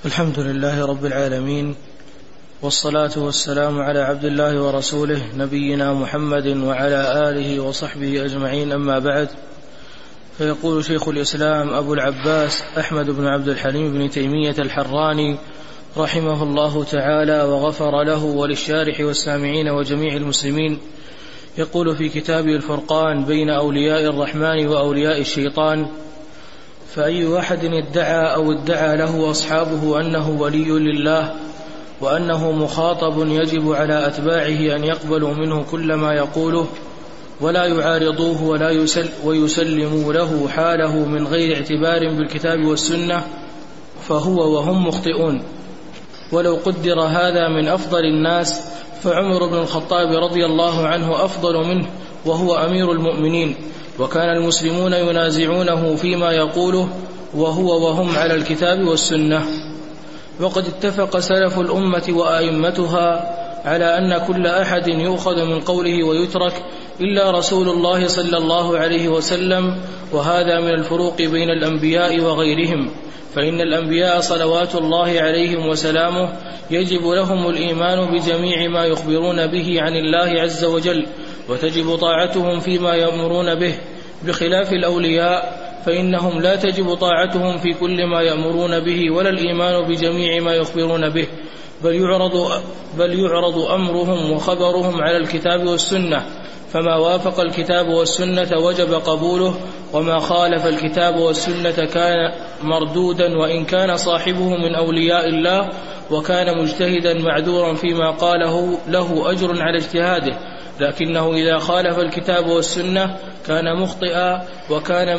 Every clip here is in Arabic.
الحمد لله رب العالمين، والصلاة والسلام على عبد الله ورسوله نبينا محمد وعلى آله وصحبه أجمعين، أما بعد. فيقول شيخ الإسلام أبو العباس أحمد بن عبد الحليم بن تيمية الحراني رحمه الله تعالى وغفر له وللشارح والسامعين وجميع المسلمين، يقول في كتابه الفرقان بين أولياء الرحمن وأولياء الشيطان: فأي أحد ادعى له أصحابه أنه ولي لله وأنه مخاطب يجب على أتباعه أن يقبلوا منه كل ما يقوله ولا يعارضوه ويسلموا له حاله من غير اعتبار بالكتاب والسنة، فهو وهم مخطئون. ولو قدر هذا من أفضل الناس فعمر بن الخطاب رضي الله عنه أفضل منه وهو أمير المؤمنين، وكان المسلمون ينازعونه فيما يقوله وهو وهم على الكتاب والسنة. وقد اتفق سلف الأمة وأئمتها على أن كل أحد يؤخذ من قوله ويترك إلا رسول الله صلى الله عليه وسلم، وهذا من الفروق بين الأنبياء وغيرهم، فإن الأنبياء صلوات الله عليهم وسلامه يجب لهم الإيمان بجميع ما يخبرون به عن الله عز وجل، وتجب طاعتهم فيما يأمرون به، بخلاف الأولياء فإنهم لا تجب طاعتهم في كل ما يأمرون به ولا الإيمان بجميع ما يخبرون به، بل يعرض أمرهم وخبرهم على الكتاب والسنة، فما وافق الكتاب والسنة وجب قبوله، وما خالف الكتاب والسنة كان مردودا، وإن كان صاحبه من أولياء الله وكان مجتهدا معذورا فيما قاله له أجر على اجتهاده، لكنه إذا خالف الكتاب والسنة كان مخطئا، وكان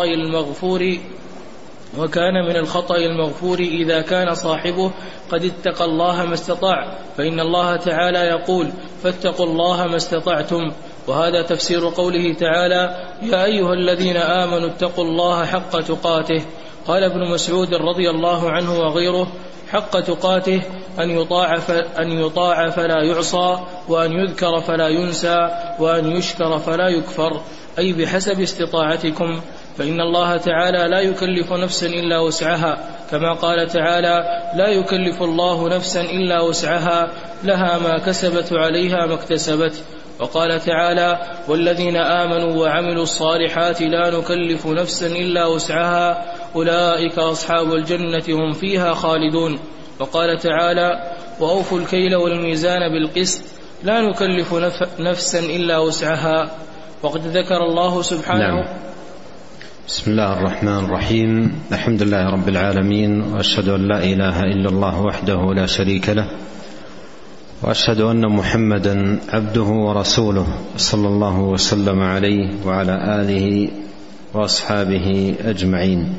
من الخطأ المغفور إذا كان صاحبه قد اتقى الله ما استطاع، فإن الله تعالى يقول: فاتقوا الله ما استطعتم، وهذا تفسير قوله تعالى: يا أيها الذين آمنوا اتقوا الله حق تقاته. قال ابن مسعود رضي الله عنه وغيره: حق تقاته أن يطاع فلا يعصى، وأن يذكر فلا ينسى، وأن يشكر فلا يكفر، أي بحسب استطاعتكم، فإن الله تعالى لا يكلف نفسا إلا وسعها، كما قال تعالى: لا يكلف الله نفسا إلا وسعها، لها ما كسبت عليها ما اكتسبت. وقال تعالى: والذين آمنوا وعملوا الصالحات لا نكلف نفسا إلا وسعها، أولئك أصحاب الجنة هم فيها خالدون. وقال تعالى: وأوفوا الكيل والميزان بالقسط لا نكلف نفسا إلا وسعها. وقد ذكر الله سبحانه. بسم الله الرحمن الرحيم، الحمد لله رب العالمين، وأشهد أن لا إله إلا الله وحده لا شريك له، وأشهد أن محمدا عبده ورسوله صلى الله وسلم عليه وعلى آله وأصحابه أجمعين.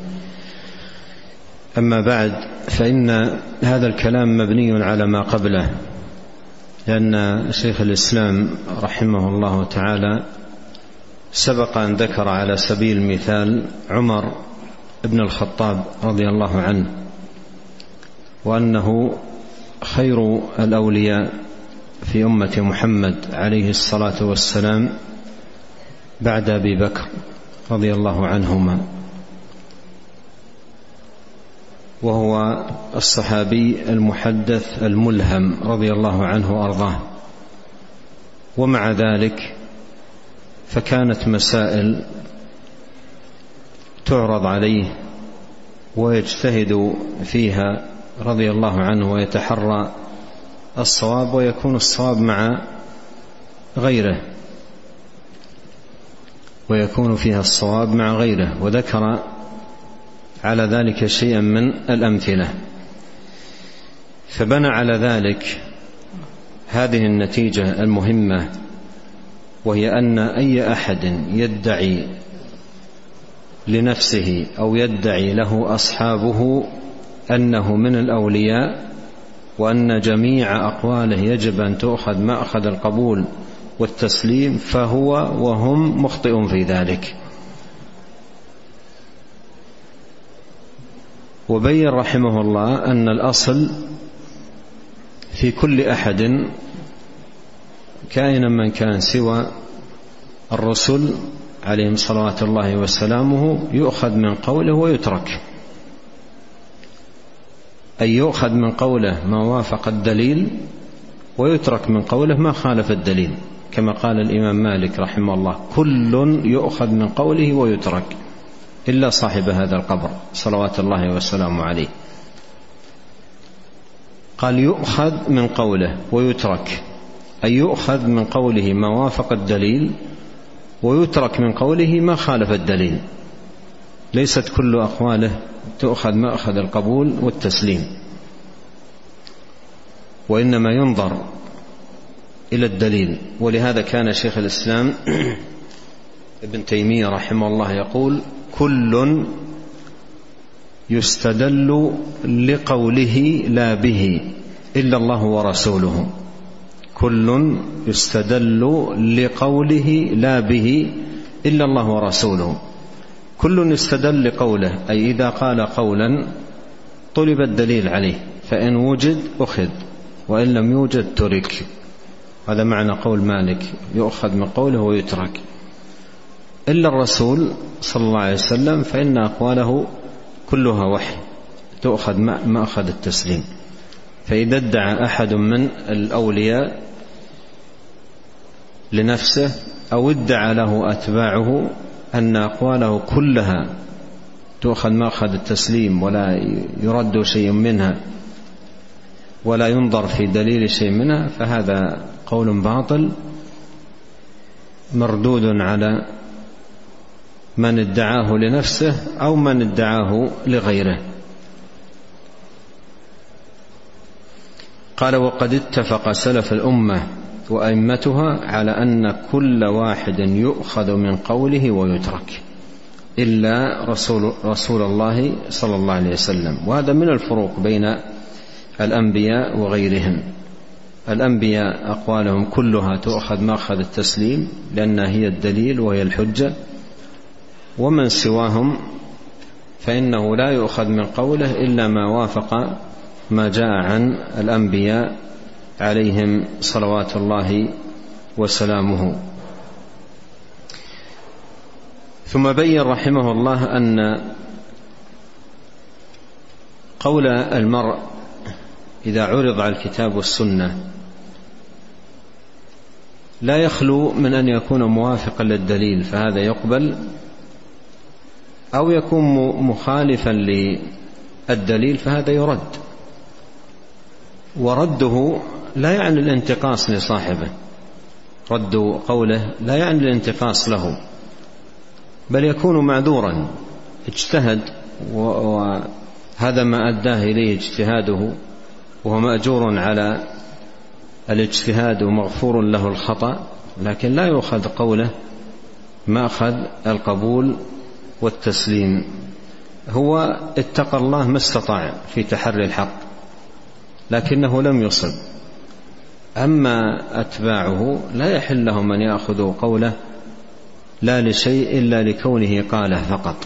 أما بعد، فإن هذا الكلام مبني على ما قبله، لأن شيخ الإسلام رحمه الله تعالى سبق أن ذكر على سبيل المثال عمر بن الخطاب رضي الله عنه، وأنه خير الأولياء في أمة محمد عليه الصلاة والسلام بعد أبي بكر رضي الله عنهما، وهو الصحابي المحدث الملهم رضي الله عنه وأرضاه. ومع ذلك فكانت مسائل تعرض عليه ويجتهد فيها رضي الله عنه ويتحرى الصواب، ويكون الصواب مع غيره، ويكون فيها الصواب مع غيره، وذكر على ذلك شيئا من الأمثلة، فبنى على ذلك هذه النتيجة المهمة، وهي أن أي أحد يدعي لنفسه أو يدعي له أصحابه أنه من الأولياء، وأن جميع أقواله يجب أن تؤخذ مأخذ القبول والتسليم، فهو وهم مخطئ في ذلك. وبين رحمه الله أن الأصل في كل أحد كائنا من كان سوى الرسل عليهم صلوات الله وسلامه يؤخذ من قوله ويترك. أن يؤخذ من قوله ما وافق الدليل ويترك من قوله ما خالف الدليل، كما قال الإمام مالك رحمه الله: كل يؤخذ من قوله ويترك إلا صاحب هذا القبر صلوات الله وسلامه عليه. قال يؤخذ من قوله ويترك، أي يؤخذ من قوله ما وافق الدليل ويترك من قوله ما خالف الدليل. ليست كل أقواله تؤخذ مأخذ القبول والتسليم، وإنما ينظر إلى الدليل. ولهذا كان شيخ الإسلام ابن تيمية رحمه الله يقول: كل يستدل لقوله لا به إلا الله ورسوله. كل يستدل لقوله لا به إلا الله ورسوله. كل يستدل لقوله، أي إذا قال قولا طلب الدليل عليه، فإن وجد أخذ وإن لم يوجد ترك. هذا معنى قول مالك: يؤخذ من قوله ويترك. إلا الرسول صلى الله عليه وسلم فإن أقواله كلها وحي تؤخذ مأخذ التسليم. فإذا ادعى أحد من الأولياء لنفسه أو ادعى له أتباعه أن أقواله كلها تؤخذ مأخذ التسليم ولا يرد شيء منها ولا ينظر في دليل شيء منها، فهذا قول باطل مردود على من ادعاه لنفسه أو من ادعاه لغيره. قال: وقد اتفق سلف الأمة وأئمتها على أن كل واحد يؤخذ من قوله ويترك إلا رسول الله صلى الله عليه وسلم. وهذا من الفروق بين الأنبياء وغيرهم. الأنبياء أقوالهم كلها تؤخذ مأخذ التسليم لأنها هي الدليل وهي الحجة، ومن سواهم فإنه لا يؤخذ من قوله إلا ما وافق ما جاء عن الأنبياء عليهم صلوات الله وسلامه. ثم بين رحمه الله أن قول المرء إذا عرض على الكتاب والسنة لا يخلو من أن يكون موافقا للدليل فهذا يقبل، أو يكون مخالفا للدليل فهذا يرد. ورده لا يعني الانتقاص لصاحبه، رد قوله لا يعني الانتقاص له، بل يكون معذورا، اجتهد وهذا ما أداه إليه اجتهاده وهو مأجور على الاجتهاد ومغفور له الخطأ، لكن لا يؤخذ قوله مأخذ القبول والتسليم. هو اتقى الله ما استطاع في تحري الحق لكنه لم يصب. أما أتباعه لا يحل لهم أن يأخذوا قوله لا لشيء إلا لكونه قاله فقط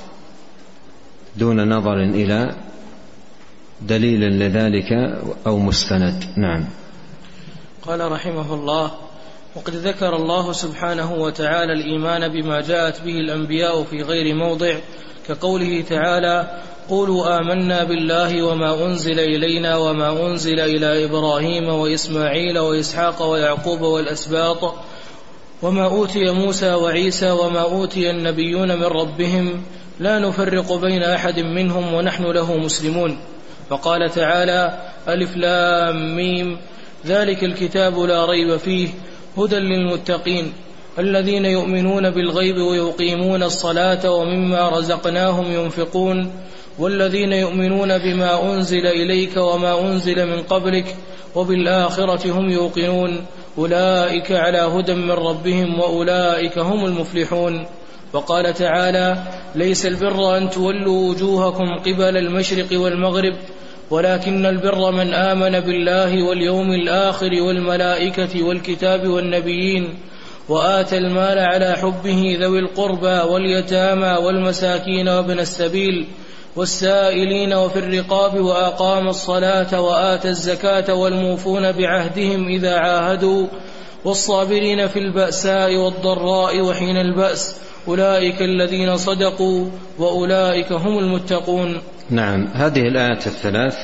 دون نظر إلى دليل لذلك أو مستند. نعم. قال رحمه الله: وقد ذكر الله سبحانه وتعالى الإيمان بما جاءت به الأنبياء في غير موضع، كقوله تعالى: قولوا آمنا بالله وما أنزل إلينا وما أنزل إلى إبراهيم وإسماعيل وإسحاق ويعقوب والأسباط وما أوتي موسى وعيسى وما أوتي النبيون من ربهم لا نفرق بين أحد منهم ونحن له مسلمون. فقال تعالى: ألف لام ميم ذلك الكتاب لا ريب فيه هدى للمتقين الذين يؤمنون بالغيب ويقيمون الصلاة ومما رزقناهم ينفقون والذين يؤمنون بما أنزل إليك وما أنزل من قبلك وبالآخرة هم يوقنون أولئك على هدى من ربهم وأولئك هم المفلحون. وقال تعالى: ليس البر أن تولوا وجوهكم قبل المشرق والمغرب ولكن البر من آمن بالله واليوم الآخر والملائكة والكتاب والنبيين وآتى المال على حبه ذوي القربى واليتامى والمساكين وابن السبيل والسائلين وفي الرقاب وأقام الصلاة وآتى الزكاة والموفون بعهدهم إذا عاهدوا والصابرين في البأساء والضراء وحين البأس أولئك الذين صدقوا وأولئك هم المتقون. نعم. هذه الآيات الثلاث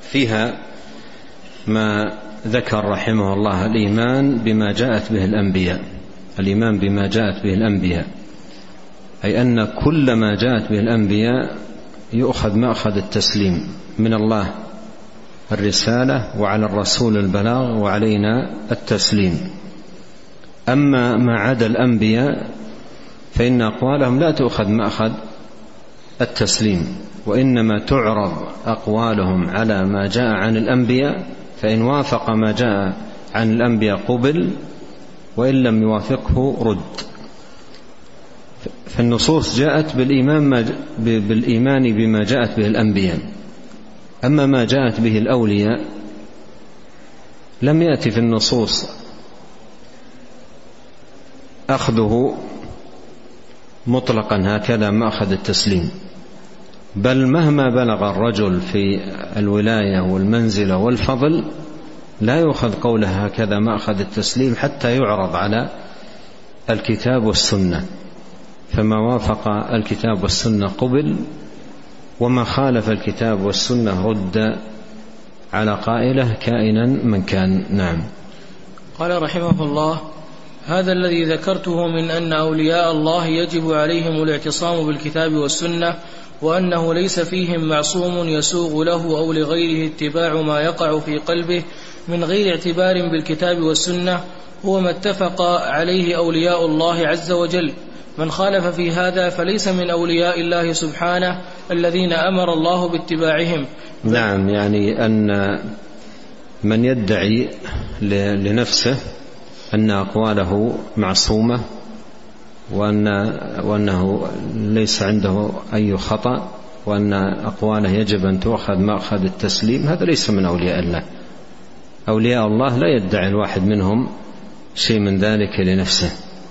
فيها ما ذكر رحمه الله الإيمان بما جاءت به الأنبياء، الإيمان بما جاءت به الأنبياء، أي أن كل ما جاءت به الأنبياء يؤخذ مأخذ التسليم، من الله الرسالة وعلى الرسول البلاغ وعلينا التسليم. أما ما عدا الأنبياء فإن أقوالهم لا تؤخذ مأخذ التسليم، وإنما تعرض أقوالهم على ما جاء عن الأنبياء، فإن وافق ما جاء عن الأنبياء قبل، وإن لم يوافقه رد. فالنصوص جاءت بالإيمان بما جاءت به الأنبياء. أما ما جاءت به الأولياء لم يأتي في النصوص أخذه مطلقا هكذا مأخذ التسليم، بل مهما بلغ الرجل في الولاية والمنزلة والفضل لا يؤخذ قوله هكذا مأخذ التسليم حتى يعرض على الكتاب والسنة، فما وافق الكتاب والسنة قبل، وما خالف الكتاب والسنة رد على قائله كائنا من كان. نعم. قال رحمه الله: هذا الذي ذكرته من أن أولياء الله يجب عليهم الاعتصام بالكتاب والسنة، وأنه ليس فيهم معصوم يسوغ له أو لغيره اتباع ما يقع في قلبه من غير اعتبار بالكتاب والسنة، هو ما اتفق عليه أولياء الله عز وجل. من خالف في هذا فليس من أولياء الله سبحانه الذين أمر الله باتباعهم. نعم، يعني أن من يدعي لنفسه أن أقواله معصومة وأنه ليس عنده أي خطأ وأن أقواله يجب أن تؤخذ مأخذ التسليم، هذا ليس من أولياء الله. أولياء الله لا يدعي الواحد منهم شيء من ذلك لنفسه،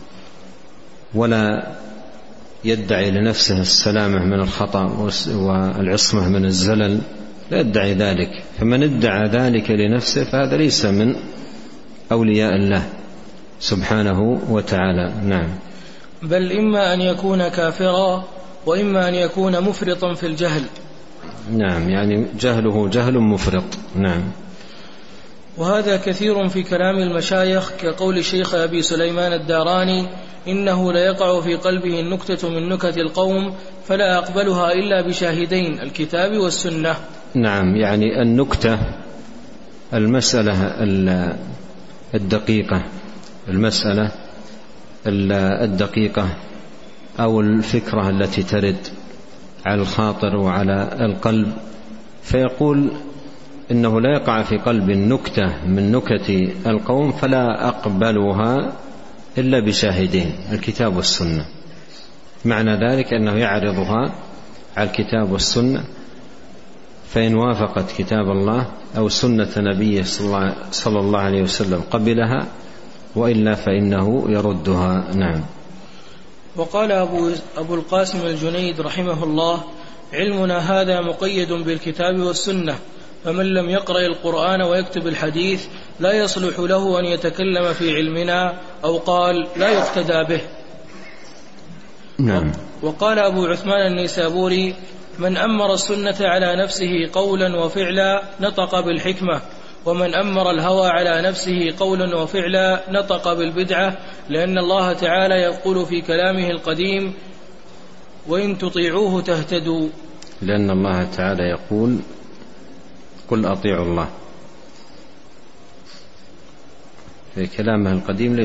ولا يدعي لنفسه السلامة من الخطأ والعصمة من الزلل، لا يدعي ذلك. فمن ادعى ذلك لنفسه فهذا ليس من أولياء الله سبحانه وتعالى. نعم. بل إما أن يكون كافرا وإما أن يكون مفرطا في الجهل. نعم، يعني جهله جهل مفرط. نعم. وهذا كثير في كلام المشايخ، كقول الشيخ أبي سليمان الداراني: إنه ليقع في قلبه النكتة من نكت القوم فلا أقبلها إلا بشاهدين، الكتاب والسنة. نعم، يعني النكتة المسألة الدقيقة، المسألة الدقيقة أو الفكرة التي ترد على الخاطر وعلى القلب، فيقول إنه لا يقع في قلب النكتة من نكت القوم فلا أقبلها إلا بشاهدين، الكتاب والسنة. معنى ذلك أنه يعرضها على الكتاب والسنة، فإن وافقت كتاب الله أو سنة نبيه صلى الله عليه وسلم قبلها، وإلا فإنه يردها. نعم. وقال أبو القاسم الجنيد رحمه الله: علمنا هذا مقيد بالكتاب والسنة، فمن لم يقرأ القرآن ويكتب الحديث لا يصلح له أن يتكلم في علمنا، أو قال لا يقتدى به. نعم. وقال أبو عثمان النيسابوري: من أمر السنة على نفسه قولا وفعلا نطق بالحكمة، ومن أمر الهوى على نفسه قولا وفعلا نطق بالبدعة، لأن الله تعالى يقول في كلامه القديم: وإن تطيعوه تهتدوا. لأن الله تعالى يقول: قل أطيعوا الله. في كلامه القديم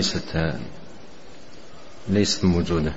ليست موجودة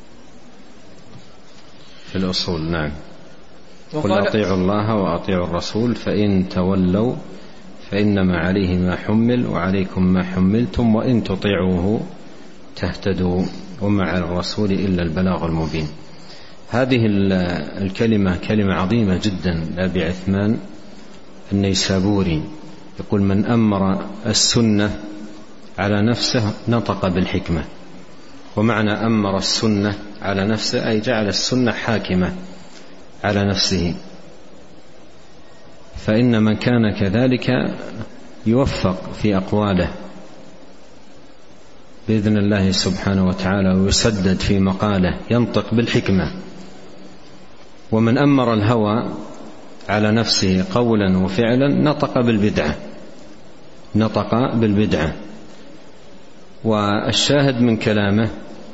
في الأصول. نعم. قل أطيعوا الله وأطيعوا الرسول فإن تولوا فإنما عليه ما حمل وعليكم ما حملتم وإن تطيعوه تهتدوا وما على الرسول إلا البلاغ المبين. هذه الكلمة كلمة عظيمة جدا لأبي عثمان النيسابوري، يقول: من أمر السنة على نفسه نطق بالحكمة. ومعنى أمر السنة على نفسه أي جعل السنة حاكمة على نفسه، فإن من كان كذلك يوفق في أقواله بإذن الله سبحانه وتعالى، ويسدد في مقاله، ينطق بالحكمة. ومن أمر الهوى على نفسه قولا وفعلا نطق بالبدعة. والشاهد من كلامه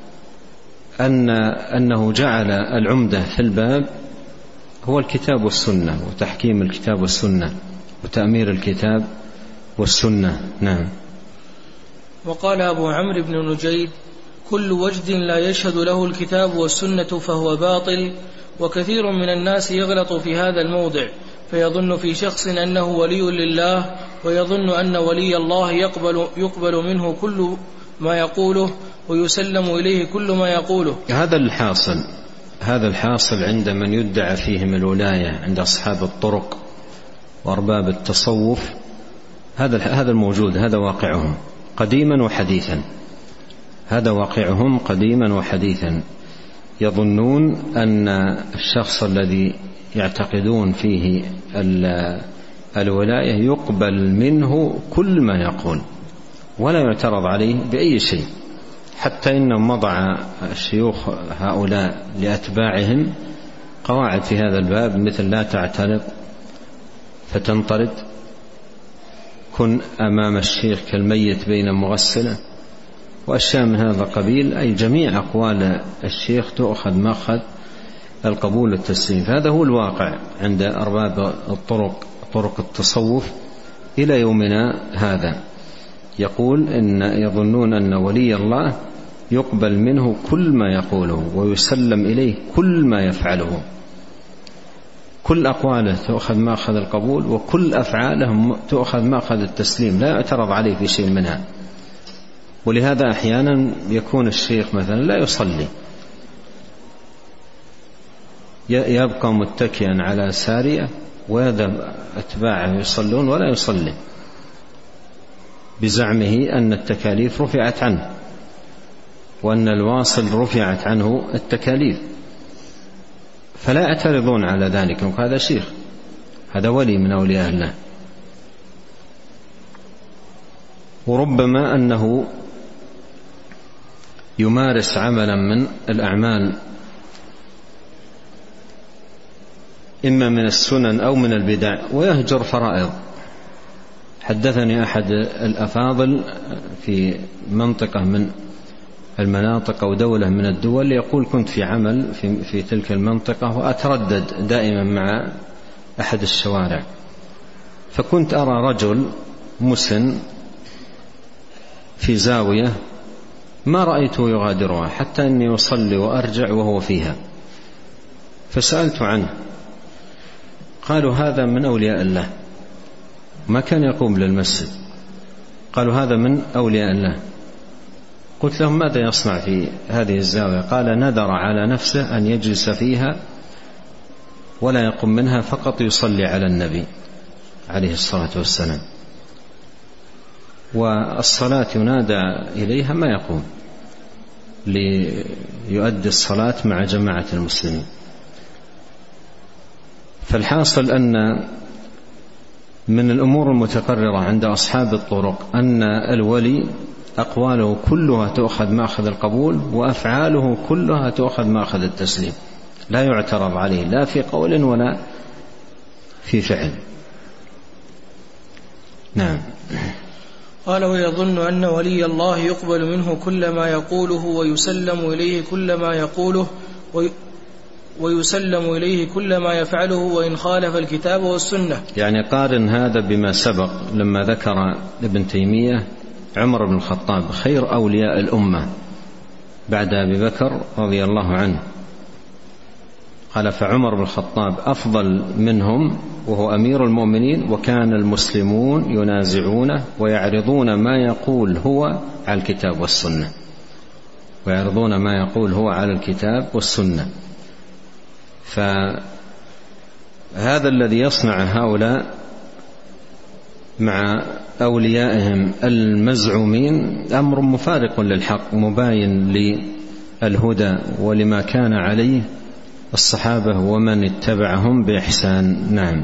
أنه جعل العمدة في الباب هو الكتاب والسنة، وتحكيم الكتاب والسنة وتأمير الكتاب والسنة. نعم. وقال أبو عمرو بن نجيد: كل وجد لا يشهد له الكتاب والسنة فهو باطل. وكثير من الناس يغلط في هذا الموضع، فيظن في شخص أنه ولي لله، ويظن أن ولي الله يقبل منه كل ما يقوله ويسلم إليه كل ما يقوله. هذا الحاصل عند من يدعى فيهم الولاية، عند أصحاب الطرق وأرباب التصوف. هذا الموجود، هذا واقعهم قديما وحديثا. يظنون أن الشخص الذي يعتقدون فيه الولاية يقبل منه كل ما يقول ولا يعترض عليه بأي شيء، حتى إنهم وضع الشيوخ هؤلاء لأتباعهم قواعد في هذا الباب، مثل: لا تعترض فتنطرد، كن أمام الشيخ كالميت بين مغسله، وأشياء من هذا القبيل. أي جميع أقوال الشيخ تؤخذ مأخذ القبول والتسليم. هذا هو الواقع عند أرباب طرق التصوف إلى يومنا هذا. يقول إن يظنون أن ولي الله يقبل منه كل ما يقوله ويسلم إليه كل ما يفعله، كل أقواله تؤخذ مأخذ القبول، وكل أفعاله تؤخذ مأخذ التسليم، لا يعترض عليه في شيء منها. ولهذا أحيانا يكون الشيخ مثلا لا يصلي، يبقى متكئا على سارية، ويذهب أتباعه يصلون ولا يصلي، بزعمه أن التكاليف رفعت عنه، وأن الواصل رفعت عنه التكاليف، فلا يعترضون على ذلك. وهذا شيخ، هذا ولي من أولياء الله. وربما أنه يمارس عملا من الأعمال، إما من السنن أو من البدع، ويهجر فرائض. حدثني أحد الأفاضل في منطقة من المناطق أو دولة من الدول، يقول: كنت في عمل في تلك المنطقة، وأتردد دائما مع أحد الشوارع، فكنت أرى رجل مسن في زاوية ما رأيته يغادرها، حتى أني يصلي وأرجع وهو فيها، فسألت عنه، قالوا: هذا من أولياء الله، ما كان يقوم للمسجد. قالوا: هذا من أولياء الله. قلت لهم: ماذا يصنع في هذه الزاوية؟ قال: نذر على نفسه أن يجلس فيها ولا يقوم منها، فقط يصلي على النبي عليه الصلاة والسلام، والصلاة ينادى إليها ما يقوم ليؤدي الصلاة مع جماعة المسلمين. فالحاصل أن من الأمور المتقررة عند أصحاب الطرق أن الولي أقواله كلها تأخذ مأخذ القبول، وأفعاله كلها تأخذ مأخذ التسليم، لا يعترض عليه لا في قول ولا في فعل. نعم. قال: ويظن أن ولي الله يقبل منه كل ما يقوله ويسلم إليه كل ما يقوله ويسلم إليه كل ما يفعله، وإن خالف الكتاب والسنة. يعني قارن هذا بما سبق لما ذكر ابن تيمية عمر بن الخطاب خير أولياء الأمة بعد أبي بكر رضي الله عنه، قال: فعمر بن الخطاب أفضل منهم وهو أمير المؤمنين، وكان المسلمون ينازعونه ويعرضون ما يقول هو على الكتاب والسنة، فهذا الذي يصنع هؤلاء مع أوليائهم المزعومين أمر مفارق للحق، مباين للهدى ولما كان عليه الصحابة ومن اتبعهم بإحسان. نعم.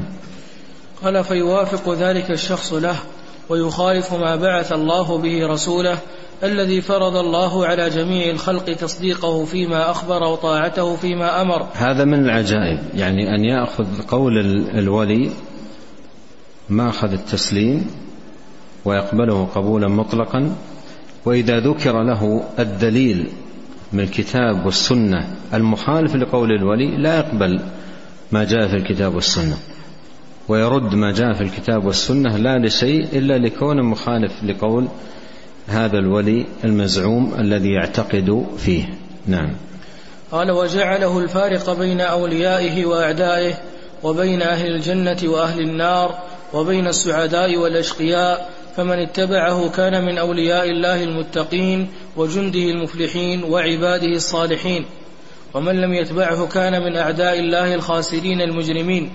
قال: فيوافق ذلك الشخص له ويخالف ما بعث الله به رسوله، الذي فرض الله على جميع الخلق تصديقه فيما أخبر وطاعته فيما أمر. هذا من العجائب، يعني أن يأخذ قول الولي ما أخذ التسليم ويقبله قبولا مطلقا، وإذا ذكر له الدليل من الكتاب والسنة المخالف لقول الولي لا يقبل ما جاء في الكتاب والسنة، ويرد ما جاء في الكتاب والسنة لا لشيء إلا لكونه مخالف لقول هذا الولي المزعوم الذي يعتقد فيه. نعم. قال: وجعله الفارق بين أوليائه وأعدائه، وبين أهل الجنة وأهل النار، وبين السعداء والأشقياء، فمن اتبعه كان من أولياء الله المتقين وجنده المفلحين وعباده الصالحين، ومن لم يتبعه كان من أعداء الله الخاسرين المجرمين.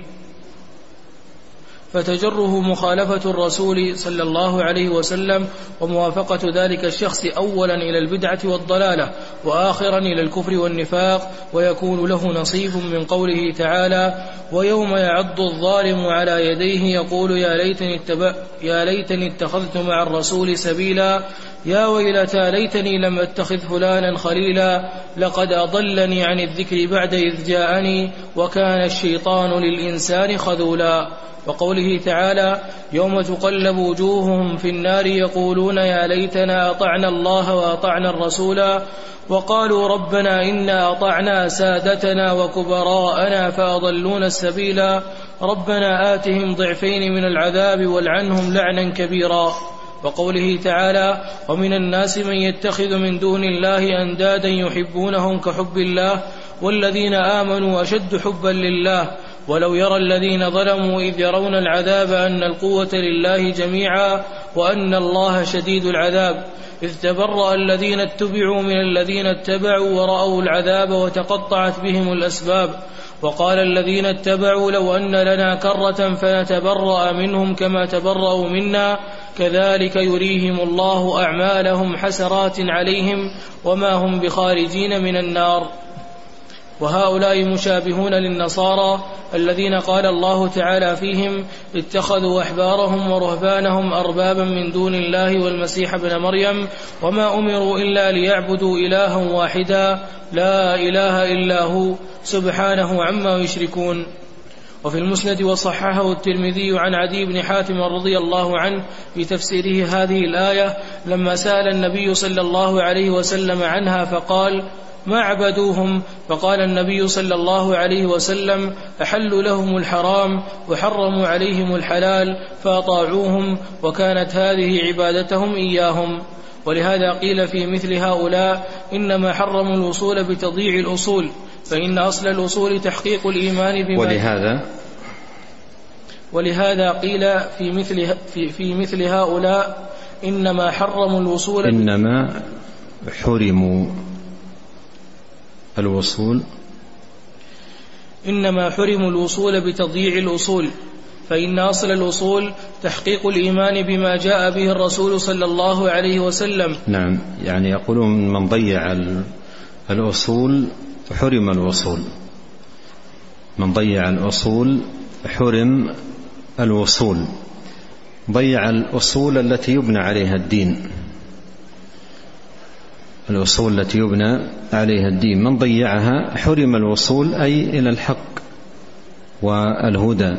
فتجره مخالفة الرسول صلى الله عليه وسلم وموافقة ذلك الشخص أولا إلى البدعة والضلالة، وآخرا إلى الكفر والنفاق، ويكون له نصيب من قوله تعالى: ويوم يعض الظالم على يديه يقول يا ليتني اتخذت مع الرسول سبيلا، يا ويلتى ليتني لم أتخذ فلانا خليلا، لقد أضلني عن الذكر بعد إذ جاءني، وكان الشيطان للإنسان خذولا. وقوله تعالى: يوم تقلب وجوههم في النار يقولون يا ليتنا أطعنا الله وأطعنا الرسولا، وقالوا ربنا إنا أطعنا سادتنا وكبراءنا فأضلونا السبيلا، ربنا آتهم ضعفين من العذاب والعنهم لعنا كبيرا. وقوله تعالى: ومن الناس من يتخذ من دون الله أندادا يحبونهم كحب الله والذين آمنوا أشد حبا لله، ولو يرى الذين ظلموا إذ يرون العذاب أن القوة لله جميعا وأن الله شديد العذاب، إذ تبرأ الذين اتبعوا من الذين اتبعوا ورأوا العذاب وتقطعت بهم الأسباب، وقال الذين اتبعوا لو أن لنا كرة فنتبرأ منهم كما تبرأوا منا كذلك يريهم الله أعمالهم حسرات عليهم وما هم بخارجين من النار. وهؤلاء مشابهون للنصارى الذين قال الله تعالى فيهم: اتخذوا أحبارهم ورهبانهم أربابا من دون الله والمسيح ابن مريم وما أمروا إلا ليعبدوا إلها واحدا لا إله إلا هو سبحانه عما يشركون. وفي المسند وصححه الترمذي عن عدي بن حاتم رضي الله عنه في تفسيره هذه الآية لما سأل النبي صلى الله عليه وسلم عنها فقال: ما عبدوهم؟ فقال النبي صلى الله عليه وسلم: أحلوا لهم الحرام وحرموا عليهم الحلال فأطاعوهم، وكانت هذه عبادتهم إياهم. ولهذا قيل في مثل هؤلاء: إنما حرموا الوصول بتضييع الأصول، فإن أصل الأصول تحقيق الإيمان بما ولهذا قيل في مثل هؤلاء: إنما حرموا الوصول إنما حرموا الوصول بتضييع الأصول، فإن أصل الأصول تحقيق الإيمان بما جاء به الرسول صلى الله عليه وسلم. نعم، يعني يقولون من ضيع الأصول حرم الوصول، من ضيع الأصول حرم الوصول، ضيع الأصول التي يبنى عليها الدين، الأصول التي يبنى عليها الدين، من ضيعها حرم الوصول أي إلى الحق والهدى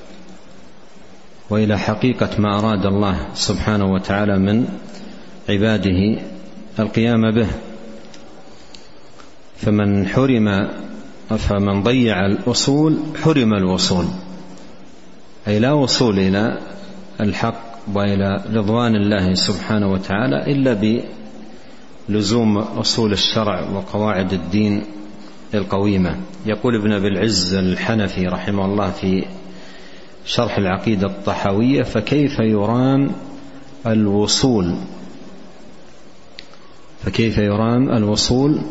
وإلى حقيقة ما أراد الله سبحانه وتعالى من عباده القيام به. فمن ضيع الأصول حرم الوصول، أي لا وصول إلى الحق وإلى رضوان الله سبحانه وتعالى إلا بلزوم أصول الشرع وقواعد الدين القويمة. يقول ابن أبي العز الحنفي رحمه الله في شرح العقيدة الطحاوية: فكيف يرام الوصول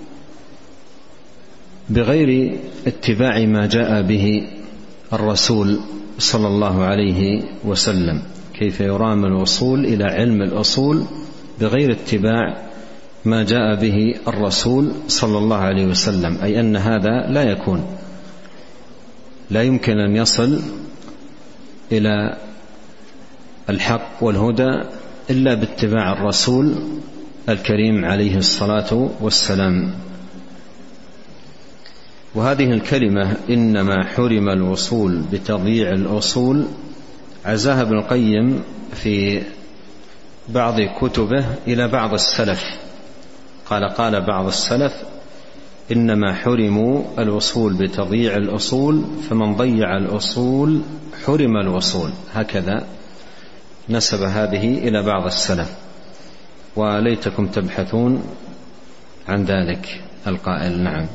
بغير اتباع ما جاء به الرسول صلى الله عليه وسلم؟ كيف يرام الوصول إلى علم الأصول بغير اتباع ما جاء به الرسول صلى الله عليه وسلم؟ أي أن هذا لا يمكن أن يصل إلى الحق والهدى إلا باتباع الرسول الكريم عليه الصلاة والسلام. وهذه الكلمة إنما حرم الوصول بتضييع الأصول عزاها ابن القيم في بعض كتبه إلى بعض السلف، قال بعض السلف إنما حرموا الوصول بتضييع الأصول، فمن ضيع الأصول حرم الوصول، هكذا نسب هذه إلى بعض السلف، وليتكم تبحثون عن ذلك القائل. نعم.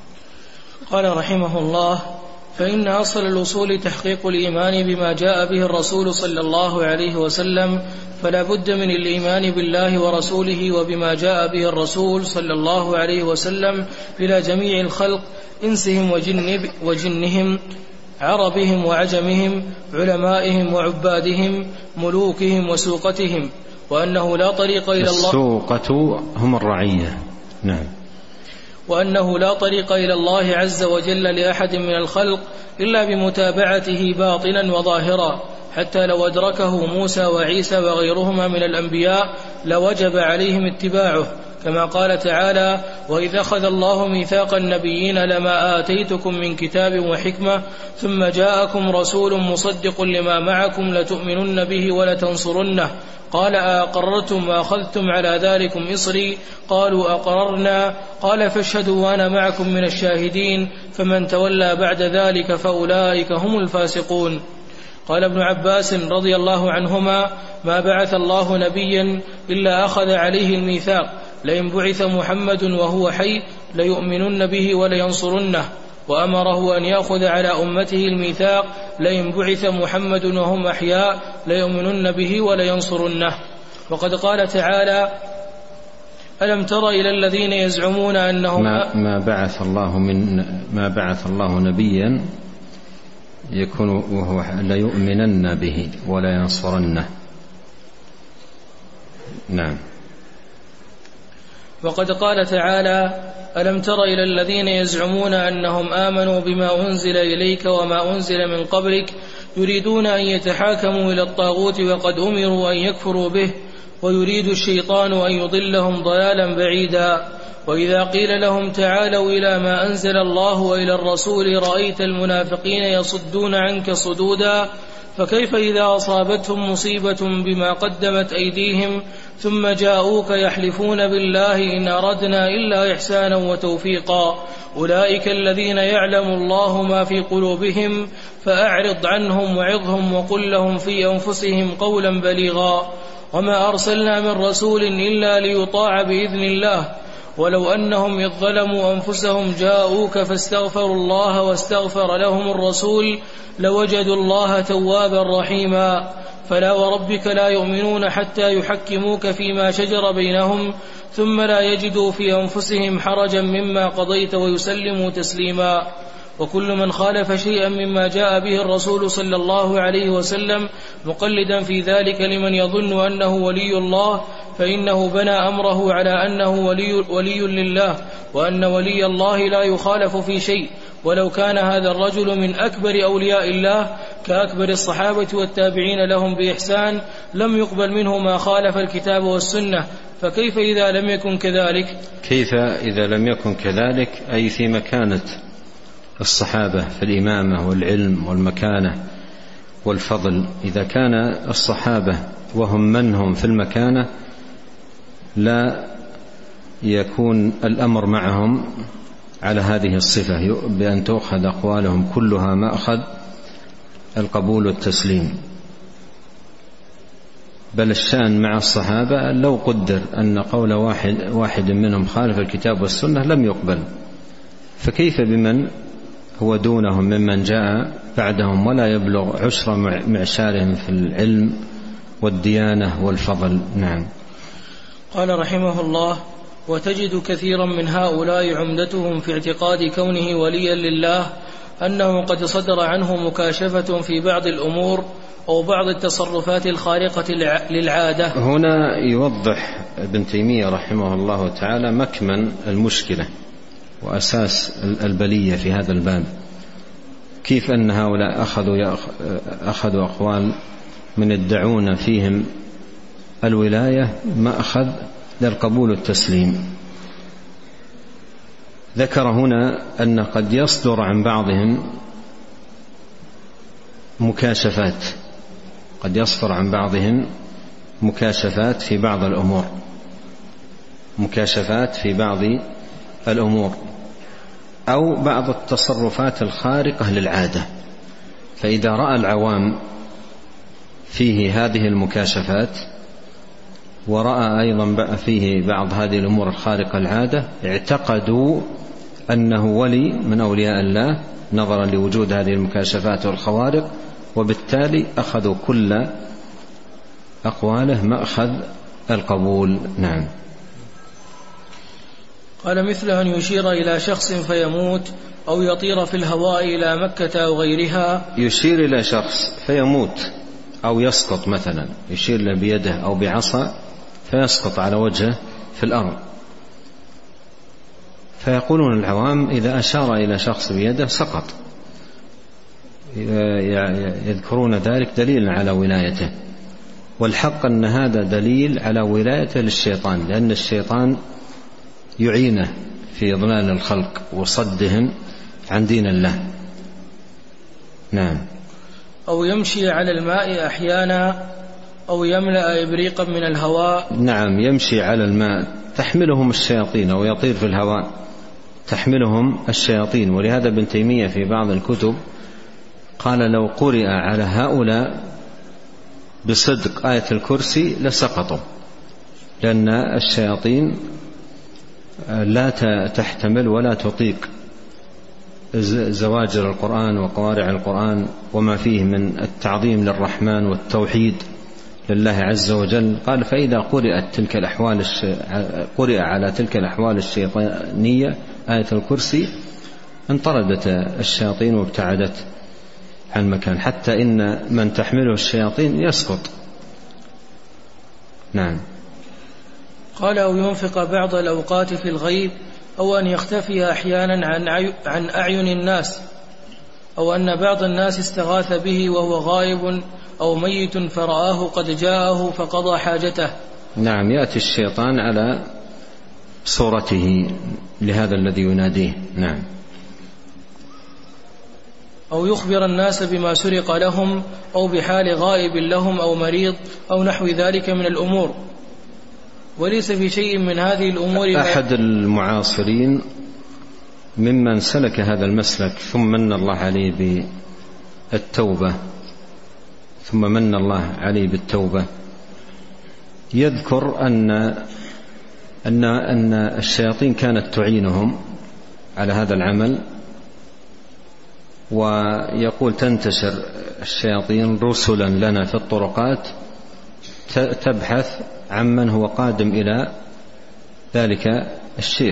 قال رحمه الله: فإن أصل الوصول تحقيق الإيمان بما جاء به الرسول صلى الله عليه وسلم، فلا بد من الإيمان بالله ورسوله وبما جاء به الرسول صلى الله عليه وسلم إلى جميع الخلق، إنسهم وجنهم، عربهم وعجمهم، علمائهم وعبادهم، ملوكهم وسوقتهم، وأنه لا طريق إلى الله. السوقة هم الرعية. نعم. وأنه لا طريق إلى الله عز وجل لأحد من الخلق إلا بمتابعته باطنا وظاهرا، حتى لو أدركه موسى وعيسى وغيرهما من الأنبياء لوجب عليهم اتباعه، كما قال تعالى: وإذ أخذ الله ميثاق النبيين لما آتيتكم من كتاب وحكمة ثم جاءكم رسول مصدق لما معكم لتؤمنن به ولتنصرنه، قال أقررتم وأخذتم على ذلكم إصري؟ قالوا أقررنا، قال فاشهدوا وأنا معكم من الشاهدين، فمن تولى بعد ذلك فأولئك هم الفاسقون. قال ابن عباس رضي الله عنهما: ما بعث الله نبيا إلا أخذ عليه الميثاق، لئن بعث محمد وهو حي ليؤمنن به ولينصرنه، وأمره أن يأخذ على أمته الميثاق، لئن بعث محمد وهم أحياء ليؤمنن به ولينصرنه. وقد قال تعالى: ألم تر إلى الذين يزعمون أنهم ما بعث الله نبيا يكون وهو ليؤمنن به ولينصرنه. نعم. وقد قال تعالى: ألم تر إلى الذين يزعمون أنهم آمنوا بما أنزل إليك وما أنزل من قبلك يريدون أن يتحاكموا إلى الطاغوت وقد أمروا أن يكفروا به، ويريد الشيطان أن يضلهم ضلالا بعيدا. وإذا قيل لهم تعالوا إلى ما أنزل الله وإلى الرسول رأيت المنافقين يصدون عنك صدودا، فكيف إذا أصابتهم مصيبة بما قدمت أيديهم ثم جاءوك يحلفون بالله إن أردنا إلا إحسانا وتوفيقا، أولئك الذين يعلم الله ما في قلوبهم فأعرض عنهم وعظهم وقل لهم في أنفسهم قولا بليغا، وما أرسلنا من رسول إلا ليطاع بإذن الله، ولو أنهم إذ ظلموا أنفسهم جاءوك فاستغفروا الله واستغفر لهم الرسول لوجدوا الله توابا رحيما. فلا وربك لا يؤمنون حتى يحكموك فيما شجر بينهم ثم لا يجدوا في أنفسهم حرجا مما قضيت ويسلموا تسليما. وكل من خالف شيئا مما جاء به الرسول صلى الله عليه وسلم مقلدا في ذلك لمن يظن أنه ولي الله فإنه بنى أمره على أنه ولي لله، وأن ولي الله لا يخالف في شيء، ولو كان هذا الرجل من أكبر أولياء الله كأكبر الصحابة والتابعين لهم بإحسان لم يقبل منه ما خالف الكتاب والسنة. فكيف إذا لم يكن كذلك؟ كيف إذا لم يكن كذلك؟ أي في مكانة الصحابة في الإمامة والعلم والمكانة والفضل. إذا كان الصحابة وهم من هم في المكانة لا يكون الأمر معهم على هذه الصفة بأن تؤخذ أقوالهم كلها مأخذ القبول والتسليم، بل الشأن مع الصحابة لو قدر أن قول واحد منهم خالف الكتاب والسنة لم يقبل، فكيف بمن هو دونهم ممن جاء بعدهم ولا يبلغ عشر معشارهم في العلم والديانة والفضل. نعم. قال رحمه الله: وتجد كثيرا من هؤلاء عمدتهم في اعتقاد كونه وليا لله أنه قد صدر عنه مكاشفة في بعض الأمور أو بعض التصرفات الخارقة للعادة. هنا يوضح ابن تيمية رحمه الله تعالى مكمن المشكلة وأساس البلية في هذا الباب، كيف أن هؤلاء أخذوا أقوال من يدعون فيهم الولاية مأخذ للقبول والتسليم. ذكر هنا أن قد يصدر عن بعضهم مكاشفات، قد يصدر عن بعضهم مكاشفات في بعض الأمور، مكاشفات في بعض الأمور أو بعض التصرفات الخارقة للعادة. فإذا رأى العوام فيه هذه المكاشفات ورأى أيضا فيه بعض هذه الأمور الخارقة للعادة اعتقدوا أنه ولي من أولياء الله نظرا لوجود هذه المكاشفات والخوارق، وبالتالي أخذوا كل أقواله مأخذ القبول. نعم. قال مثل أن يشير إلى شخص فيموت أو يطير في الهواء إلى مكة أو غيرها. يشير إلى شخص فيموت أو يسقط، مثلا يشير له بيده أو بعصا فيسقط على وجهه في الأرض، فيقولون العوام إذا أشار إلى شخص بيده سقط، يذكرون ذلك دليلا على ولايته، والحق أن هذا دليل على ولايته للشيطان، لأن الشيطان يعينه في إضلال الخلق وصدهم عن دين الله. نعم. أو يمشي على الماء أحيانا أو يملأ إبريقا من الهواء. نعم، يمشي على الماء تحملهم الشياطين، أو يطير في الهواء تحملهم الشياطين. ولهذا ابن تيمية في بعض الكتب قال لو قرئ على هؤلاء بصدق آية الكرسي لسقطوا، لأن الشياطين لا تحتمل ولا تطيق زواجر القرآن وقوارع القرآن وما فيه من التعظيم للرحمن والتوحيد لله عز وجل. قال فإذا قرئ على تلك الأحوال الشيطانية آية الكرسي انطردت الشياطين وابتعدت عن مكان، حتى إن من تحمله الشياطين يسقط. نعم. قال أو ينفق بعض الأوقات في الغيب، أو أن يختفي أحيانا عن أعين الناس، أو أن بعض الناس استغاث به وهو غائب أو ميت فرآه قد جاءه فقضى حاجته. نعم، يأتي الشيطان على صورته لهذا الذي يناديه. نعم. أو يخبر الناس بما سرق لهم أو بحال غائب لهم أو مريض أو نحو ذلك من الأمور، وليس في شيء من هذه الأمور. أحد المعاصرين ممن سلك هذا المسلك ثم من الله عليه بالتوبة يذكر أن الشياطين كانت تعينهم على هذا العمل، ويقول تنتشر الشياطين رسلا لنا في الطرقات تبحث عمن هو قادم إلى ذلك الشيخ،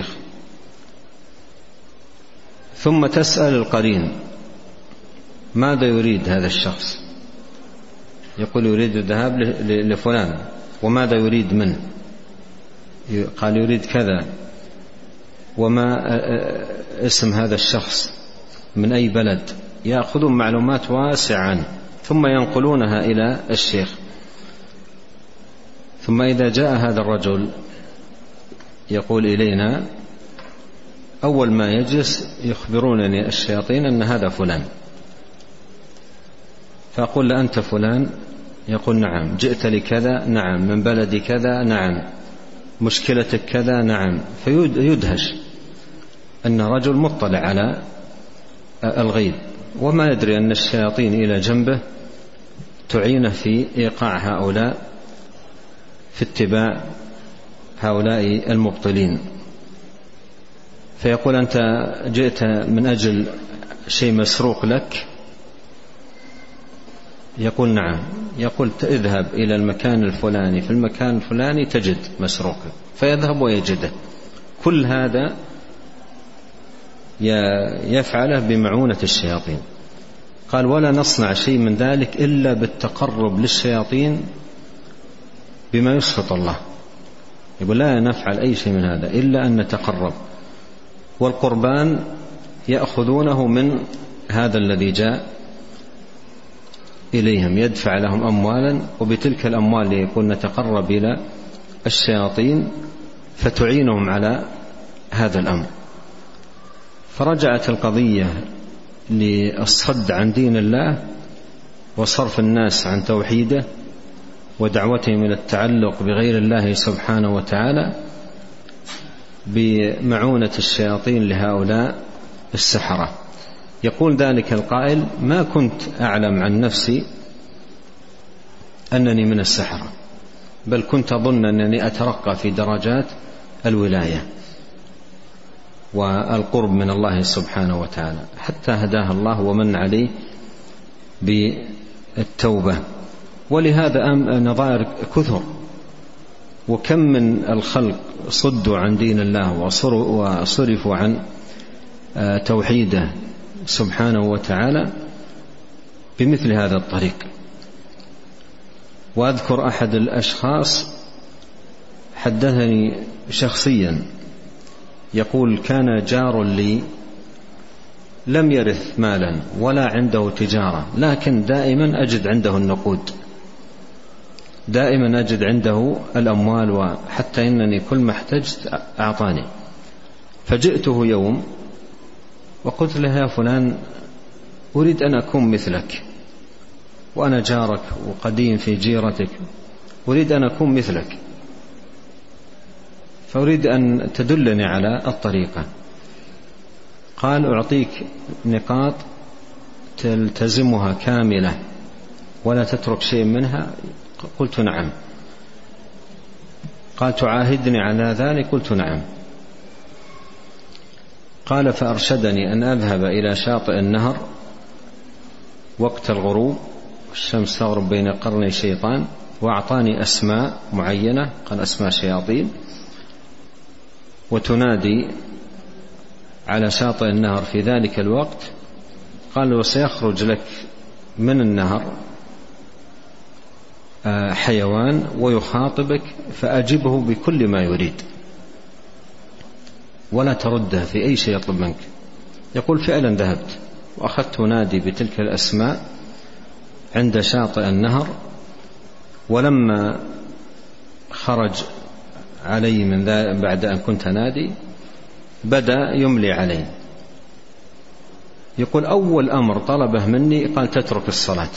ثم تسأل القرين ماذا يريد هذا الشخص، يقول يريد الذهاب لفلان، وماذا يريد منه؟ قال يريد كذا، وما اسم هذا الشخص، من أي بلد، يأخذون معلومات واسعة عنه ثم ينقلونها إلى الشيخ. ثم إذا جاء هذا الرجل يقول إلينا، أول ما يجلس يخبرونني الشياطين أن هذا فلان، فأقول له أنت فلان؟ يقول نعم. جئت لكذا؟ نعم. من بلدي كذا؟ نعم. مشكلتك كذا؟ نعم. فيدهش أن رجل مطلع على الغيب، وما يدري أن الشياطين إلى جنبه تعينه في إيقاع هؤلاء، في اتباع هؤلاء المبطلين. فيقول أنت جئت من أجل شيء مسروق لك؟ يقول نعم. يقول اذهب إلى المكان الفلاني، في المكان الفلاني تجد مسروقا، فيذهب ويجده. كل هذا يفعله بمعونة الشياطين. قال ولا نصنع شيء من ذلك إلا بالتقرب للشياطين بما يسخط الله. يقول لا نفعل أي شيء من هذا إلا أن نتقرب، والقربان يأخذونه من هذا الذي جاء إليهم، يدفع لهم أموالا، وبتلك الأموال يكون نتقرب إلى الشياطين فتعينهم على هذا الأمر. فرجعت القضية للصد عن دين الله وصرف الناس عن توحيده ودعوتهم إلى التعلق بغير الله سبحانه وتعالى بمعونة الشياطين لهؤلاء السحرة. يقول ذلك القائل: ما كنت أعلم عن نفسي أنني من السحرة، بل كنت أظن أنني أترقى في درجات الولاية والقرب من الله سبحانه وتعالى، حتى هداه الله ومن عليه بالتوبة. ولهذا نظائر كثر، وكم من الخلق صدوا عن دين الله وصرفوا عن توحيده سبحانه وتعالى بمثل هذا الطريق. وأذكر أحد الأشخاص حدثني شخصيا يقول: كان جار لي لم يرث مالا ولا عنده تجارة، لكن دائما أجد عنده النقود، دائما أجد عنده الأموال، وحتى إنني كل ما احتجت أعطاني. فجئته يوم وقلت له: يا فلان، أريد أن أكون مثلك، وأنا جارك وقديم في جيرتك، أريد أن أكون مثلك، فأريد أن تدلني على الطريقة. قال: أعطيك نقاط تلتزمها كاملة ولا تترك شيء منها. قلت: نعم. قال: تعاهدني على ذلك؟ قلت: نعم. قال: فأرشدني أن أذهب إلى شاطئ النهر وقت الغروب والشمس تغرب بين قرني شيطان، وأعطاني أسماء معينة، قال: أسماء شياطين، وتنادي على شاطئ النهر في ذلك الوقت. قال: وسيخرج لك من النهر حيوان ويخاطبك، فأجبه بكل ما يريد ولا ترده في أي شيء يطلب منك. يقول: فعلا ذهبت وأخذت نادي بتلك الأسماء عند شاطئ النهر، ولما خرج علي من بعد أن كنت نادي بدأ يملي علي. يقول: أول أمر طلبه مني قال: تترك الصلاة،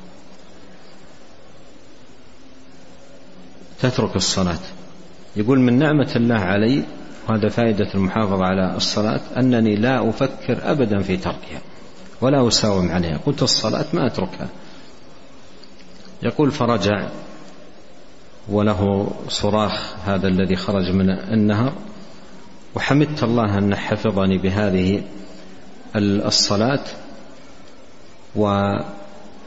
تترك الصلاة. يقول: من نعمة الله علي، وهذا فائدة المحافظة على الصلاة، أنني لا أفكر أبدا في تركها ولا أساوم عليها، قلت الصلاة ما أتركها. يقول: فرجع وله صراخ هذا الذي خرج من النهر، وحمدت الله أن حفظني بهذه الصلاة. وكل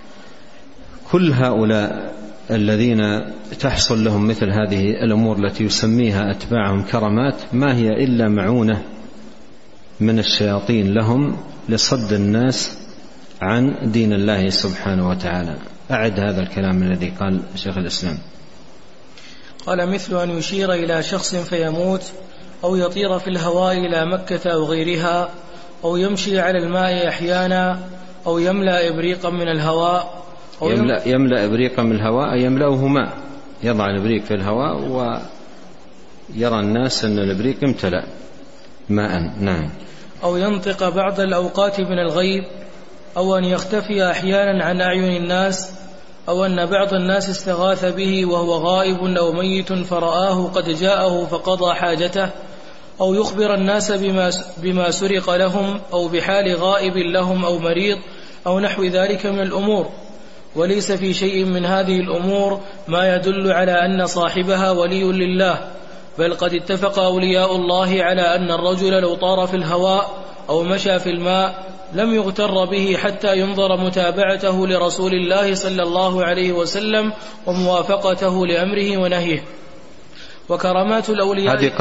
هؤلاء الذين تحصل لهم مثل هذه الأمور التي يسميها أتباعهم كرامات، ما هي إلا معونة من الشياطين لهم لصد الناس عن دين الله سبحانه وتعالى. أعد هذا الكلام الذي قال شيخ الإسلام. قال: مثل أن يشير إلى شخص فيموت، أو يطير في الهواء إلى مكة أو غيرها، أو يمشي على الماء أحيانا، أو يملأ إبريقا من الهواء، أو يملأ إبريقا من الهواء، يملأه ماء، يضع الإبريق في الهواء ويرى الناس أن الإبريق امتلأ ماء. نعم. أو ينطق بعض الأوقات من الغيب، أو أن يختفي أحيانا عن أعين الناس، أو أن بعض الناس استغاث به وهو غائب أو ميت فرآه قد جاءه فقضى حاجته، أو يخبر الناس بما سرق لهم، أو بحال غائب لهم أو مريض، أو نحو ذلك من الأمور. وليس في شيء من هذه الأمور ما يدل على أن صاحبها ولي لله، بل قد اتفق أولياء الله على أن الرجل لو طار في الهواء أو مشى في الماء لم يغتر به حتى ينظر متابعته لرسول الله صلى الله عليه وسلم وموافقته لأمره ونهيه. وكرامات الأولياء، هذه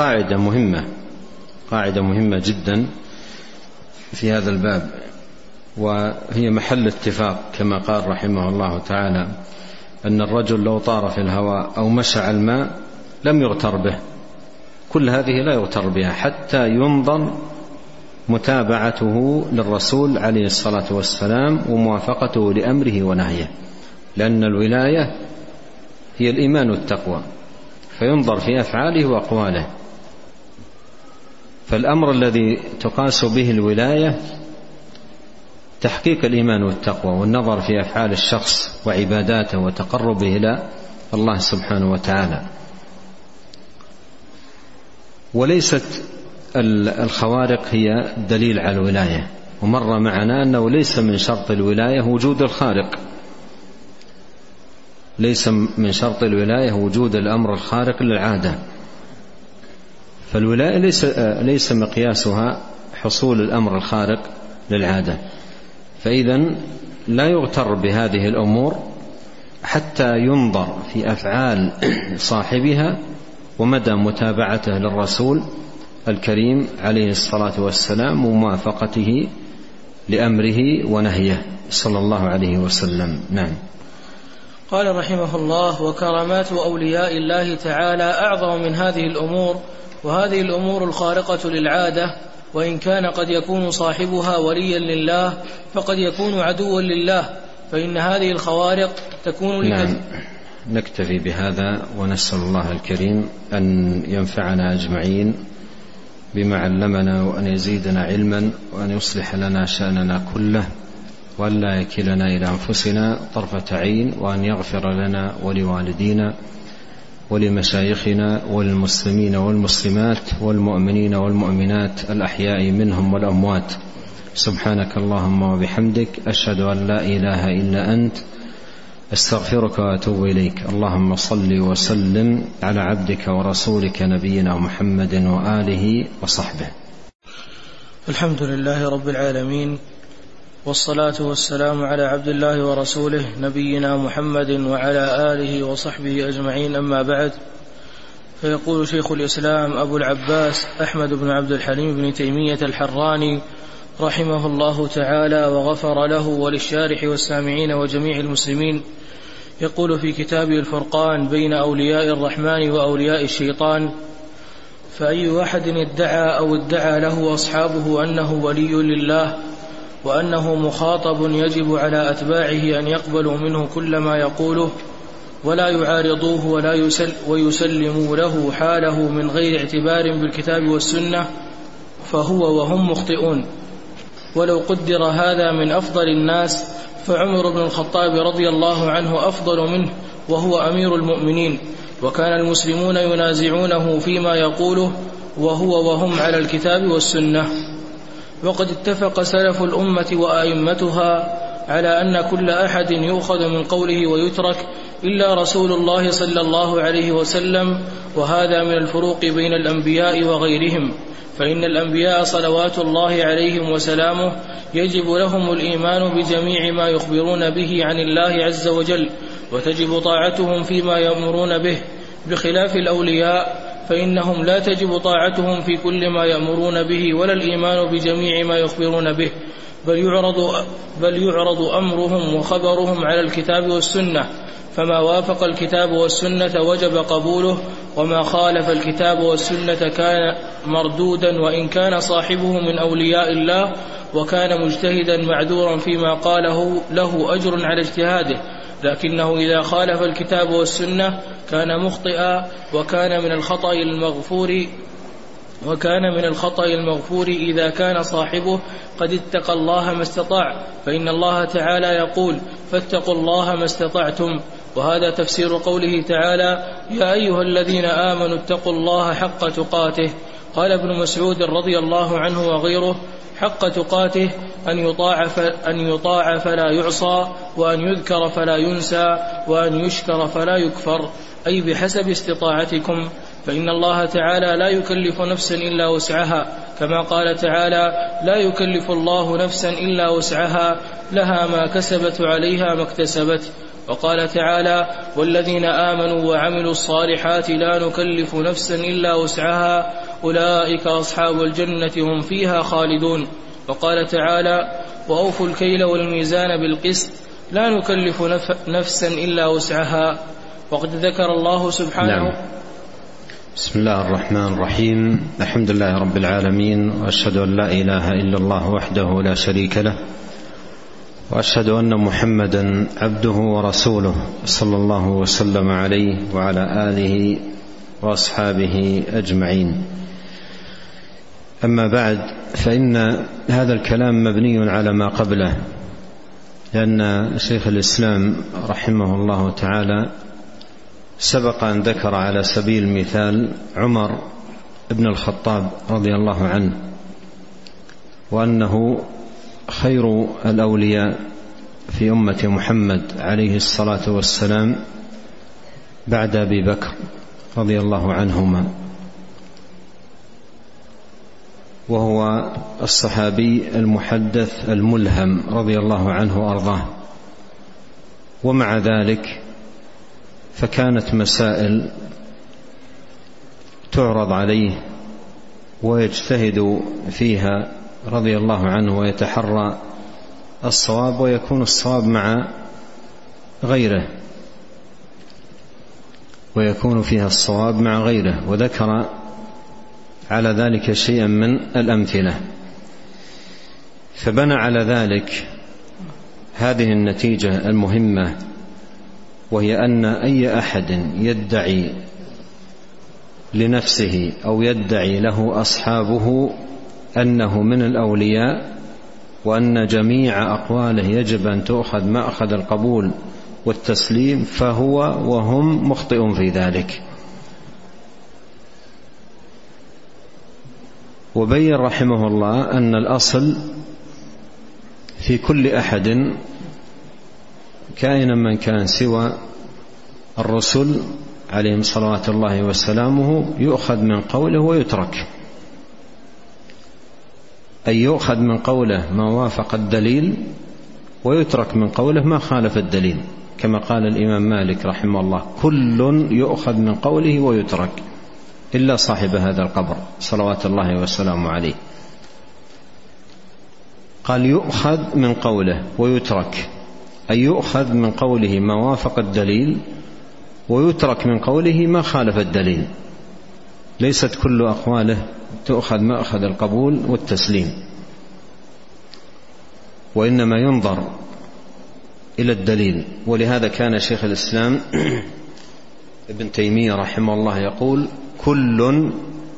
قاعدة مهمة جدا في هذا الباب، وهي محل اتفاق كما قال رحمه الله تعالى، أن الرجل لو طار في الهواء أو مشى على الماء لم يغتر به، كل هذه لا يغتر بها حتى ينظر متابعته للرسول عليه الصلاة والسلام وموافقته لأمره ونهيه، لأن الولاية هي الإيمان والتقوى، فينظر في أفعاله وأقواله فالأمر الذي تقاس به الولاية تحقيق الإيمان والتقوى والنظر في أفعال الشخص وعباداته وتقربه إلى الله سبحانه وتعالى. وليست الخوارق هي دليل على الولاية، ومر معنا أنه ليس من شرط الولاية وجود الخارق، ليس من شرط الولاية وجود الأمر الخارق للعادة، فالولاية ليس مقياسها حصول الأمر الخارق للعادة. فإذن لا يغتر بهذه الأمور حتى ينظر في أفعال صاحبها ومدى متابعته للرسول الكريم عليه الصلاة والسلام وموافقته لأمره ونهيه صلى الله عليه وسلم. نعم. قال رحمه الله: وكرامات أولياء الله تعالى أعظم من هذه الأمور، وهذه الأمور الخارقة للعادة، وإن كان قد يكون صاحبها وليا لله فقد يكون عدوا لله، فإن هذه الخوارق تكون نعم. نكتفي بهذا ونسأل الله الكريم أن ينفعنا أجمعين بما علمنا، وأن يزيدنا علما، وأن يصلح لنا شأننا كله، وأن لا يكلنا إلى أنفسنا طرفة عين، وأن يغفر لنا ولوالدينا ولمشايخنا والمسلمين والمسلمات والمؤمنين والمؤمنات الأحياء منهم والأموات. سبحانك اللهم وبحمدك، أشهد أن لا إله إلا أنت، أستغفرك وأتوب إليك. اللهم صل وسلم على عبدك ورسولك نبينا محمد وآله وصحبه. الحمد لله رب العالمين، والصلاة والسلام على عبد الله ورسوله نبينا محمد وعلى آله وصحبه أجمعين، أما بعد. فيقول شيخ الإسلام أبو العباس أحمد بن عبد الحليم بن تيمية الحراني رحمه الله تعالى وغفر له وللشارح والسامعين وجميع المسلمين، يقول في كتابه الفرقان بين أولياء الرحمن وأولياء الشيطان: فأي واحد ادعى له أصحابه أنه ولي لله وأنه مخاطب يجب على أتباعه أن يقبلوا منه كل ما يقوله ولا يعارضوه ويسلموا له حاله من غير اعتبار بالكتاب والسنة، فهو وهم مخطئون. ولو قدر هذا من أفضل الناس فعمر بن الخطاب رضي الله عنه أفضل منه وهو أمير المؤمنين، وكان المسلمون ينازعونه فيما يقوله وهو وهم على الكتاب والسنة. وقد اتفق سلف الأمة وأئمتها على أن كل أحد يؤخذ من قوله ويترك إلا رسول الله صلى الله عليه وسلم، وهذا من الفروق بين الأنبياء وغيرهم، فإن الأنبياء صلوات الله عليهم وسلامه يجب لهم الإيمان بجميع ما يخبرون به عن الله عز وجل، وتجب طاعتهم فيما يأمرون به، بخلاف الأولياء فإنهم لا تجب طاعتهم في كل ما يأمرون به ولا الإيمان بجميع ما يخبرون به، بل يعرض أمرهم وخبرهم على الكتاب والسنة، فما وافق الكتاب والسنة وجب قبوله، وما خالف الكتاب والسنة كان مردودا، وإن كان صاحبه من أولياء الله وكان مجتهدا معذورا فيما قاله له أجر على اجتهاده، لكنه إذا خالف الكتاب والسنة كان مخطئا، وكان من الخطأ المغفور إذا كان صاحبه قد اتقى الله ما استطاع، فإن الله تعالى يقول: فاتقوا الله ما استطعتم. وهذا تفسير قوله تعالى: يا أيها الذين آمنوا اتقوا الله حق تقاته. قال ابن مسعود رضي الله عنه وغيره: حق تقاته أن يطاع فلا يعصى، وأن يذكر فلا ينسى، وأن يشكر فلا يكفر، أي بحسب استطاعتكم، فإن الله تعالى لا يكلف نفسا إلا وسعها، كما قال تعالى: لا يكلف الله نفسا إلا وسعها، لها ما كسبت عليها ما اكتسبت. وقال تعالى: والذين آمنوا وعملوا الصالحات لا نكلف نفسا إلا وسعها، أولئك أصحاب الجنة هم فيها خالدون. وقال تعالى: وأوفوا الكيل والميزان بالقسط لا نكلف نفسا إلا وسعها. وقد ذكر الله سبحانه. نعم. بسم الله الرحمن الرحيم، الحمد لله رب العالمين، وأشهد أن لا إله إلا الله وحده لا شريك له، وأشهد أن محمدا عبده ورسوله صلى الله وسلم عليه وعلى آله وأصحابه أجمعين. أما بعد، فإن هذا الكلام مبني على ما قبله، لأن شيخ الإسلام رحمه الله تعالى سبق أن ذكر على سبيل المثال عمر بن الخطاب رضي الله عنه، وأنه خير الأولياء في أمة محمد عليه الصلاة والسلام بعد أبي بكر رضي الله عنهما، وهو الصحابي المحدث الملهم رضي الله عنه وأرضاه. ومع ذلك فكانت مسائل تعرض عليه ويجتهد فيها رضي الله عنه ويتحرى الصواب، ويكون الصواب مع غيره، ويكون فيها الصواب مع غيره، وذكر على ذلك شيئا من الأمثلة. فبنى على ذلك هذه النتيجة المهمة، وهي أن أي أحد يدعي لنفسه أو يدعي له أصحابه أنه من الأولياء، وأن جميع أقواله يجب أن تؤخذ مأخذ القبول والتسليم، فهو وهم مخطئ في ذلك. وبين رحمه الله أن الأصل في كل أحد كائنا من كان سوى الرسل عليهم صلوات الله وسلامه يؤخذ من قوله ويترك، أي يؤخذ من قوله ما وافق الدليل ويترك من قوله ما خالف الدليل، كما قال الإمام مالك رحمه الله: كل يؤخذ من قوله ويترك إلا صاحب هذا القبر صلوات الله وسلامه عليه. قال يؤخذ من قوله ويترك، أي يؤخذ من قوله ما وافق الدليل ويترك من قوله ما خالف الدليل. ليست كل أقواله تؤخذ مأخذ القبول والتسليم، وإنما ينظر إلى الدليل. ولهذا كان شيخ الإسلام ابن تيمية رحمه الله يقول: كل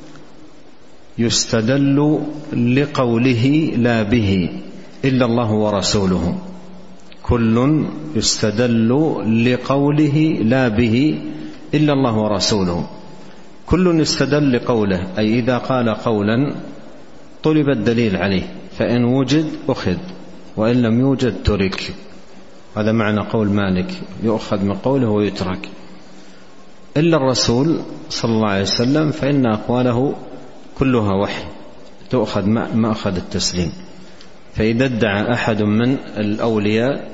يستدل لقوله لا به إلا الله ورسوله. كل يستدل لقوله لا به إلا الله ورسوله. كل يستدل لقوله، أي إذا قال قولا طلب الدليل عليه، فإن وجد أخذ وإن لم يوجد ترك. هذا معنى قول مالك: يؤخذ من قوله ويترك. إلا الرسول صلى الله عليه وسلم فإن أقواله كلها وحي تؤخذ مأخذ التسليم. فإذا ادعى أحد من الأولياء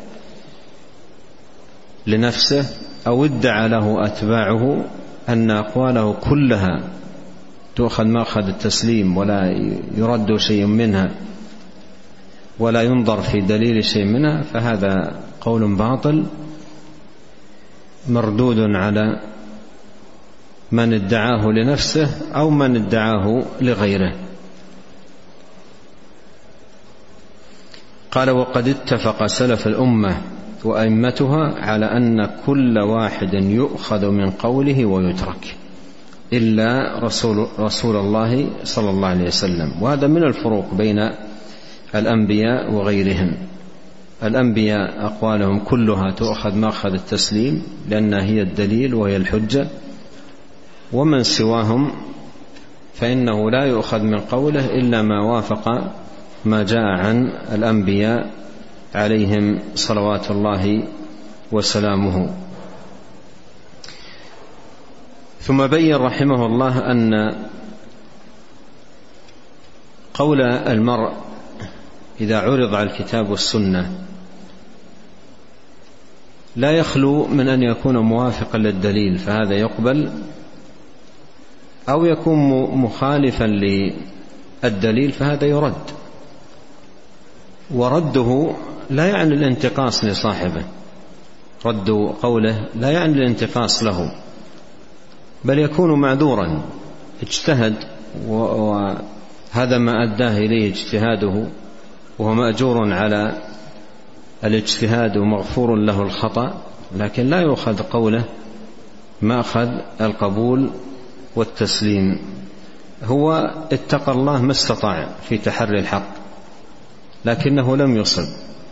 لنفسه أو ادعى له أتباعه أن أقواله كلها تؤخذ مأخذ التسليم ولا يرد شيء منها ولا ينظر في دليل شيء منها، فهذا قول باطل مردود على من ادعاه لنفسه أو من ادعاه لغيره. قال: وقد اتفق سلف الأمة وأئمتها على أن كل واحد يؤخذ من قوله ويترك إلا رسول الله صلى الله عليه وسلم. وهذا من الفروق بين الأنبياء وغيرهم. الأنبياء أقوالهم كلها تؤخذ مأخذ التسليم لأنها هي الدليل وهي الحجة، ومن سواهم فإنه لا يؤخذ من قوله إلا ما وافق ما جاء عن الأنبياء عليهم صلوات الله وسلامه. ثم بين رحمه الله أن قول المرء إذا عرض على الكتاب والسنة لا يخلو من أن يكون موافقا للدليل، فهذا يقبل، أو يكون مخالفا للدليل فهذا يرد. ورده لا يعني الانتقاص لصاحبه، رد قوله لا يعني الانتقاص له، بل يكون معذورا، اجتهد وهذا ما أداه إليه اجتهاده، وهو مأجور على الاجتهاد ومغفور له الخطأ، لكن لا يؤخذ قوله مأخذ القبول والتسليم. هو اتقى الله ما استطاع في تحري الحق لكنه لم يصب.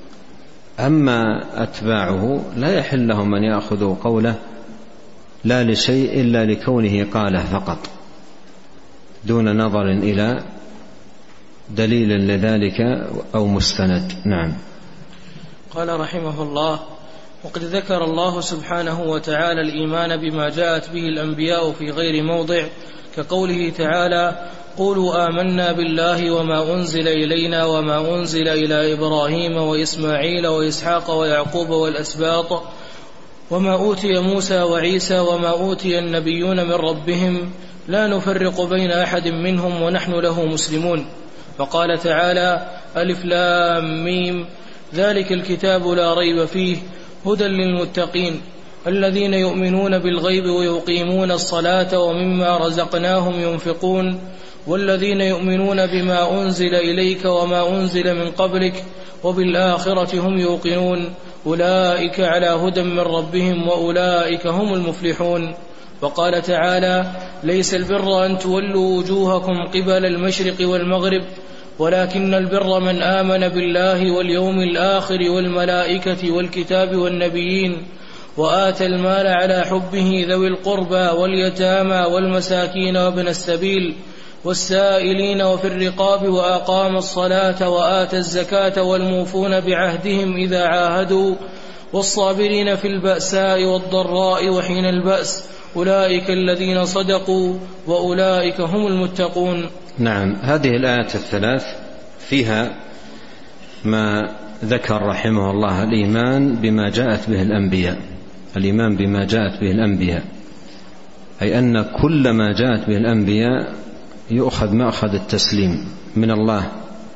أما أتباعه لا يحل لهم أن يأخذوا قوله لا لشيء إلا لكونه قاله فقط دون نظر إلى دليل لذلك أو مستند. نعم. قال رحمه الله: وقد ذكر الله سبحانه وتعالى الإيمان بما جاءت به الأنبياء في غير موضع، كقوله تعالى: قولوا آمنا بالله وما أنزل إلينا وما أنزل إلى إبراهيم وإسماعيل وإسحاق ويعقوب والأسباط وما أوتي موسى وعيسى وما أوتي النبيون من ربهم لا نفرق بين أحد منهم ونحن له مسلمون. وقال تعالى: ألف لام ميم ذلك الكتاب لا ريب فيه هدى للمتقين الذين يؤمنون بالغيب ويقيمون الصلاة ومما رزقناهم ينفقون والذين يؤمنون بما أنزل إليك وما أنزل من قبلك وبالآخرة هم يوقنون أولئك على هدى من ربهم وأولئك هم المفلحون. وقال تعالى: ليس البر أن تولوا وجوهكم قبل المشرق والمغرب ولكن البر من آمن بالله واليوم الآخر والملائكة والكتاب والنبيين وآتى المال على حبه ذوي القربى واليتامى والمساكين وابن السبيل والسائلين وفي الرقاب وأقام الصلاة وآتى الزكاة والموفون بعهدهم إذا عاهدوا والصابرين في البأساء والضراء وحين البأس أولئك الذين صدقوا وأولئك هم المتقون. نعم. هذه الآيات الثلاث فيها ما ذكر رحمه الله الإيمان بما جاءت به الأنبياء، الإيمان بما جاءت به الأنبياء، أي أن كل ما جاءت به الأنبياء يؤخذ مأخذ التسليم من الله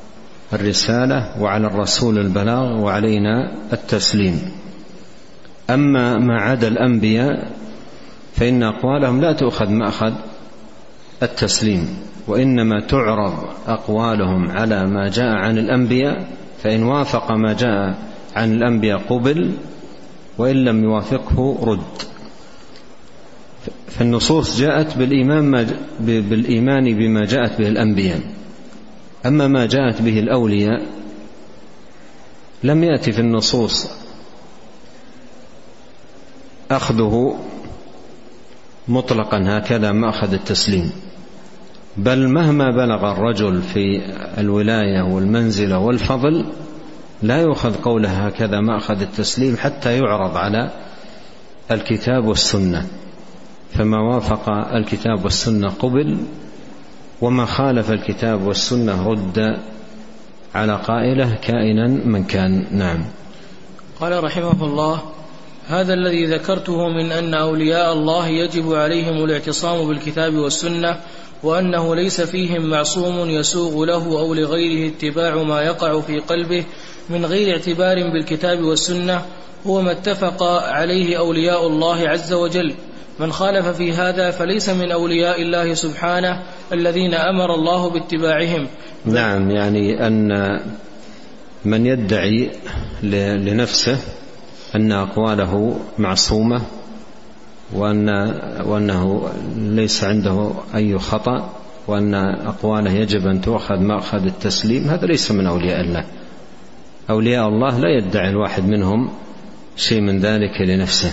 الرسالة وعلى الرسول البلاغ وعلينا التسليم. أما ما عدا الأنبياء فإن أقوالهم لا تؤخذ مأخذ التسليم، وإنما تعرض أقوالهم على ما جاء عن الأنبياء، فإن وافق ما جاء عن الأنبياء قبل وإن لم يوافقه رد. فالنصوص جاءت بالإيمان بما جاءت به الأنبياء. أما ما جاءت به الأولياء لم يأتي في النصوص أخذه مطلقا هكذا مأخذ التسليم، بل مهما بلغ الرجل في الولاية والمنزلة والفضل لا يؤخذ قوله هكذا مأخذ التسليم حتى يعرض على الكتاب والسنة، فما وافق الكتاب والسنة قبل، وما خالف الكتاب والسنة رد على قائله كائنا من كان. نعم. قال رحمه الله: هذا الذي ذكرته من أن أولياء الله يجب عليهم الاعتصام بالكتاب والسنة، وأنه ليس فيهم معصوم يسوغ له أو لغيره اتباع ما يقع في قلبه من غير اعتبار بالكتاب والسنة، هو ما اتفق عليه أولياء الله عز وجل. من خالف في هذا فليس من أولياء الله سبحانه الذين أمر الله باتباعهم. نعم، يعني أن من يدعي لنفسه أن أقواله معصومة وأنه ليس عنده أي خطأ وأن أقواله يجب أن تؤخذ مأخذ التسليم، هذا ليس من أولياء الله. أولياء الله لا يدعي الواحد منهم شيء من ذلك لنفسه،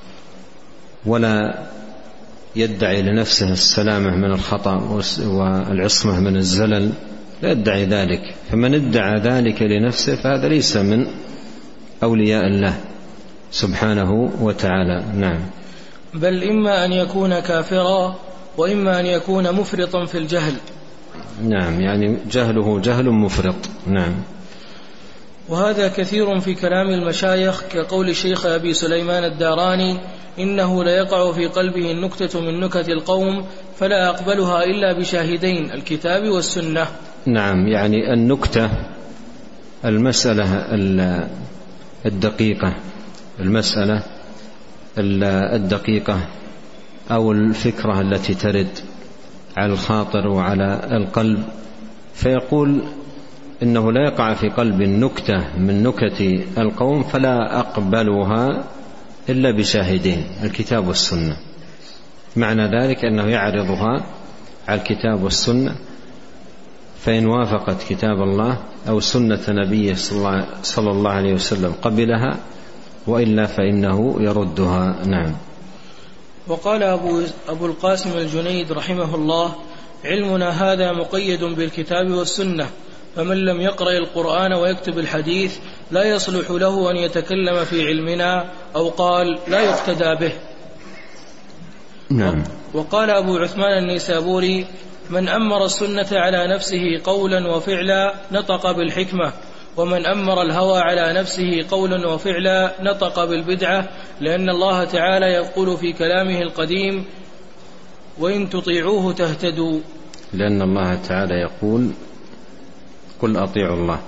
ولا يدعي لنفسه السلامة من الخطأ والعصمة من الزلل، لا يدعي ذلك. فمن ادعى ذلك لنفسه فهذا ليس من أولياء الله سبحانه وتعالى. نعم. بل إما أن يكون كافرا وإما أن يكون مفرطا في الجهل. نعم، يعني جهله جهل مفرط. نعم. وهذا كثير في كلام المشايخ، كقول الشيخ أبي سليمان الداراني: إنه ليقع في قلبه النكتة من نكت القوم فلا أقبلها إلا بشاهدين، الكتاب والسنة. نعم، يعني النكتة المسألة الدقيقة، المسألة الدقيقة أو الفكرة التي ترد على الخاطر وعلى القلب، فيقول إنه لا يقع في قلب النكتة من نكت القوم فلا أقبلها إلا بشاهدين، الكتاب والسنة. معنى ذلك أنه يعرضها على الكتاب والسنة، فإن وافقت كتاب الله أو سنة نبيه صلى الله عليه وسلم قبلها، وإلا فإنه يردها. نعم. وقال أبو القاسم الجنيد رحمه الله: علمنا هذا مقيد بالكتاب والسنة، فمن لم يقرأ القرآن ويكتب الحديث لا يصلح له أن يتكلم في علمنا، أو قال لا يقتدى به. نعم. وقال أبو عثمان النيسابوري: من أمر السنة على نفسه قولا وفعلا نطق بالحكمة، ومن أمر الهوى على نفسه قولا وفعلا نطق بالبدعة، لأن الله تعالى يقول في كلامه القديم: وإن تطيعوه تهتدوا. لأن الله تعالى يقول: قل أطيعوا الله.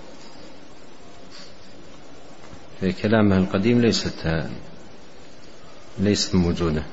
في كلامه القديم ليست موجودة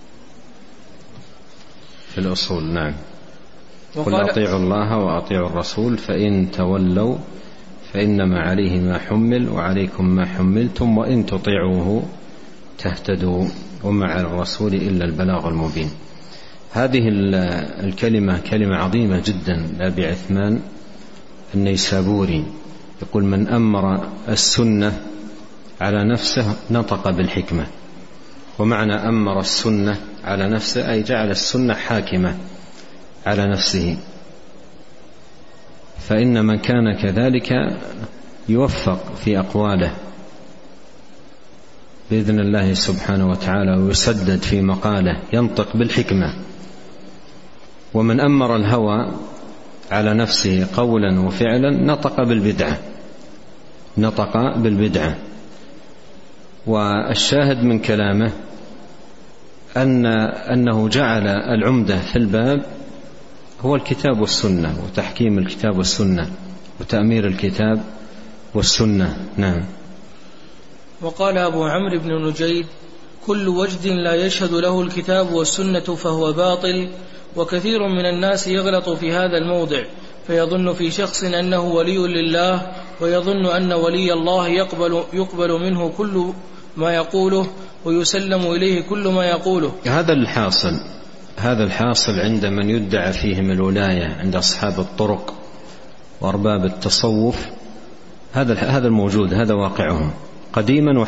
في الأصول. نعم. قل أطيعوا الله وأطيعوا الرسول فإن تولوا فإنما عليه ما حمل وعليكم ما حملتم وإن تطيعوه تهتدوا وما على الرسول إلا البلاغ المبين. هذه الكلمة كلمة عظيمة جدا لأبي عثمان النيسابوري، يقول: من أمر السنة على نفسه نطق بالحكمة. ومعنى أمر السنة على نفسه أي جعل السنة حاكمة على نفسه، فإن من كان كذلك يوفق في أقواله بإذن الله سبحانه وتعالى، ويسدد في مقاله، ينطق بالحكمة. ومن أمر الهوى على نفسه قولا وفعلا نطق بالبدعة. والشاهد من كلامه أنه جعل العمدة في الباب هو الكتاب والسنة، وتحكيم الكتاب والسنة وتأمير الكتاب والسنة. نعم. وقال أبو عمرو بن نجيد: كل وجد لا يشهد له الكتاب والسنة فهو باطل. وكثير من الناس يغلط في هذا الموضع، فيظن في شخص أنه ولي لله، ويظن أن ولي الله يقبل منه كل ما يقوله ويسلم إليه كل ما يقوله. هذا الحاصل عند من يدعى فيهم الولاية، عند أصحاب الطرق وأرباب التصوف. هذا الموجود، هذا واقعهم قديما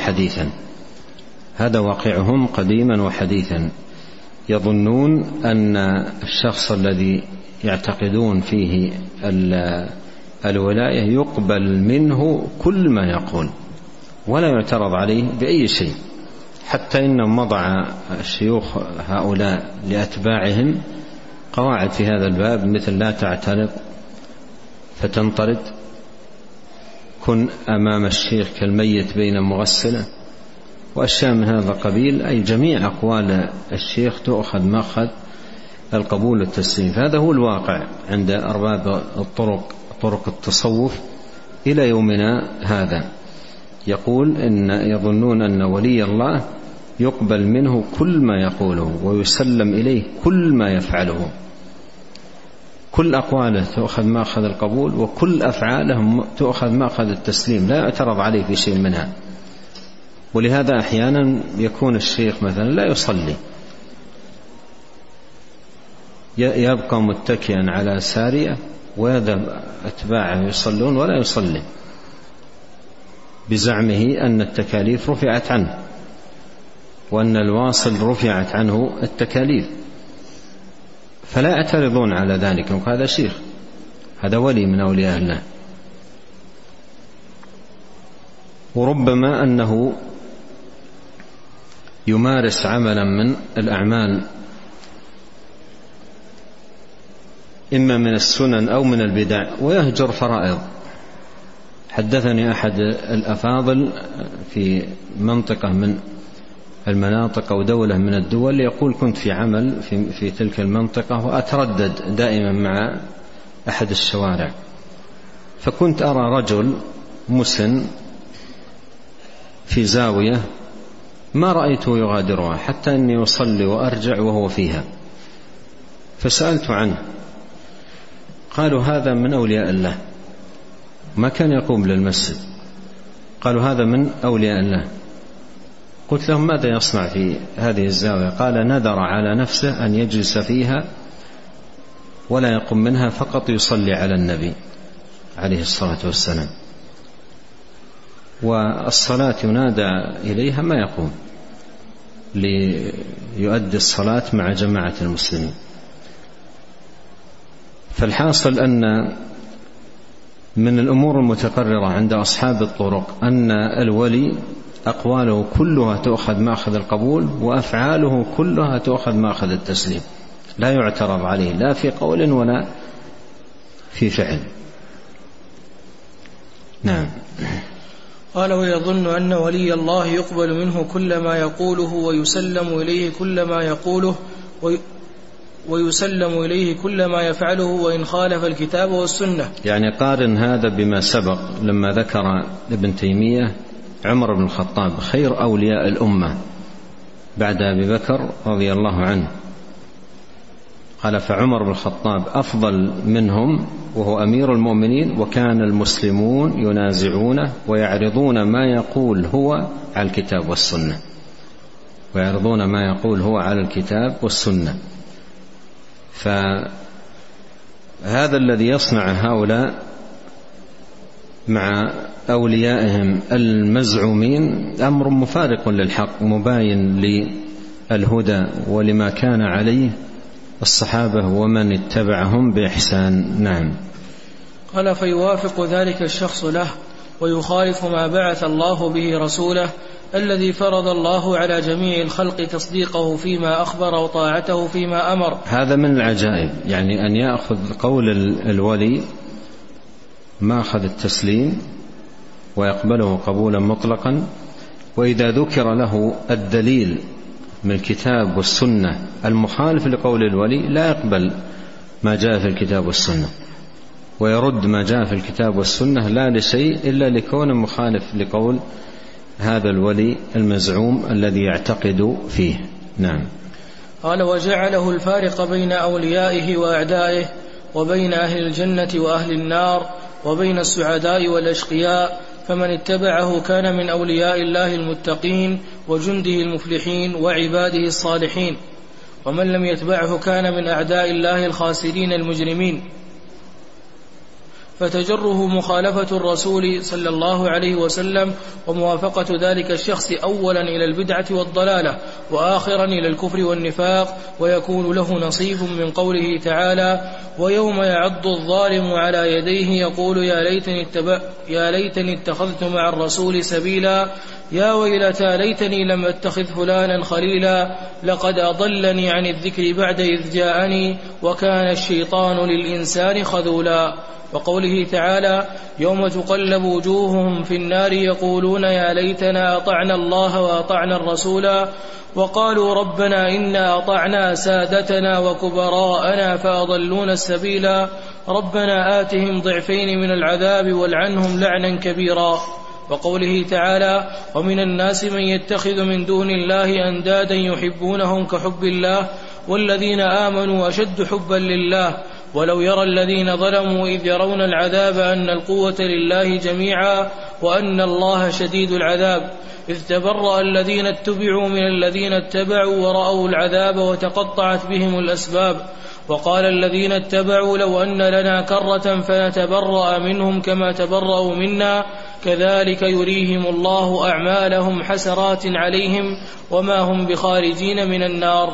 وحديثا. يظنون أن الشخص الذي يعتقدون فيه الولاية يقبل منه كل ما يقول ولا يعترض عليه بأي شيء، حتى إنهم وضع الشيوخ هؤلاء لأتباعهم قواعد في هذا الباب، مثل: لا تعترض فتنطرد، كن أمام الشيخ كالميت بين مغسله، وأشياء من هذا القبيل. أي جميع أقوال الشيخ تؤخذ مأخذ القبول والتسليم. هذا هو الواقع عند أرباب طرق التصوف إلى يومنا هذا. يقول إن يظنون أن ولي الله يقبل منه كل ما يقوله ويسلم إليه كل ما يفعله، كل أقواله تؤخذ مأخذ القبول، وكل أفعاله تؤخذ مأخذ التسليم، لا يعترض عليه في شيء منها. ولهذا أحيانا يكون الشيخ مثلا لا يصلي، يبقى متكئا على سارية، ويذهب أتباعه يصلون ولا يصلي، بزعمه أن التكاليف رفعت عنه، وأن الواصل رفعت عنه التكاليف، فلا يعترضون على ذلك. وهذا شيخ، هذا ولي من أولياء الله. وربما أنه يمارس عملا من الأعمال إما من السنن أو من البدع ويهجر فرائض. حدثني أحد الأفاضل في منطقة من المناطق أو دولة من الدول، يقول: كنت في عمل في تلك المنطقة وأتردد دائما مع أحد الشوارع، فكنت أرى رجل مسن في زاوية ما رأيته يغادرها حتى أني يصلي وأرجع وهو فيها، فسألت عنه، قالوا: هذا من أولياء الله، ما كان يقوم للمسجد. قالوا: هذا من أولياء الله. قلت لهم: ماذا يصنع في هذه الزاوية؟ قال: نذر على نفسه أن يجلس فيها ولا يقوم منها فقط يصلي على النبي عليه الصلاة والسلام، والصلاة ينادى إليها ما يقوم ليؤدي الصلاة مع جماعة المسلمين. فالحاصل أن من الأمور المتقررة عند أصحاب الطرق أن الولي أقواله كلها تؤخذ مأخذ القبول، وأفعاله كلها تؤخذ مأخذ التسليم، لا يعترض عليه لا في قول ولا في فعل. نعم. قال: ويظن أن ولي الله يقبل منه كل ما يقوله ويسلم إليه كل ما يقوله ويسلم إليه كل ما يفعله وإن خالف الكتاب والسنة. يعني قارن هذا بما سبق لما ذكر ابن تيمية عمر بن الخطاب خير أولياء الأمة بعد أبي بكر رضي الله عنه، قال: فعمر بن الخطاب أفضل منهم وهو أمير المؤمنين، وكان المسلمون ينازعونه ويعرضون ما يقول هو على الكتاب والسنة، ويعرضون ما يقول هو على الكتاب والسنة. فهذا الذي يصنع هؤلاء مع أوليائهم المزعومين أمر مفارق للحق مباين للهدى ولما كان عليه الصحابة ومن اتبعهم بإحسان. نعم. قال: فيوافق ذلك الشخص له ويخالف ما بعث الله به رسوله الذي فرض الله على جميع الخلق تصديقه فيما أخبر وطاعته فيما أمر. هذا من العجائب، يعني أن يأخذ قول الولي ما أخذ التسليم ويقبله قبولا مطلقا، وإذا ذكر له الدليل من الكتاب والسنة المخالف لقول الولي لا يقبل ما جاء في الكتاب والسنة، ويرد ما جاء في الكتاب والسنة لا لشيء إلا لكونه مخالف لقول هذا الولي المزعوم الذي يعتقد فيه. نعم. قال: وجعله الفارق بين أوليائه وأعدائه، وبين أهل الجنة وأهل النار، وبين السعداء والأشقياء، فمن اتبعه كان من أولياء الله المتقين وجنده المفلحين وعباده الصالحين، ومن لم يتبعه كان من أعداء الله الخاسرين المجرمين. فتجره مخالفة الرسول صلى الله عليه وسلم وموافقة ذلك الشخص أولا إلى البدعة والضلالة، وآخرا إلى الكفر والنفاق، ويكون له نصيب من قوله تعالى: ويوم يعض الظالم على يديه يقول يا ليتني اتخذت مع الرسول سبيلا، يا ويلتى ليتني لم أتخذ فلانا خليلا، لقد أضلني عن الذكر بعد إذ جاءني، وكان الشيطان للإنسان خذولا. وقوله تعالى: يوم تقلب وجوههم في النار يقولون يا ليتنا أطعنا الله وأطعنا الرسولا، وقالوا ربنا إنا أطعنا سادتنا وكبراءنا فأضلونا السبيلا، ربنا آتهم ضعفين من العذاب والعنهم لعنا كبيرا. وقوله تعالى: ومن الناس من يتخذ من دون الله أندادا يحبونهم كحب الله والذين آمنوا أشد حبا لله، ولو يرى الذين ظلموا إذ يرون العذاب أن القوة لله جميعا وأن الله شديد العذاب، إذ تبرأ الذين اتبعوا من الذين اتبعوا ورأوا العذاب وتقطعت بهم الأسباب، وقال الذين اتبعوا لو أن لنا كرة فنتبرأ منهم كما تبرأوا منا كذلك يريهم الله أعمالهم حسرات عليهم وما هم بخارجين من النار.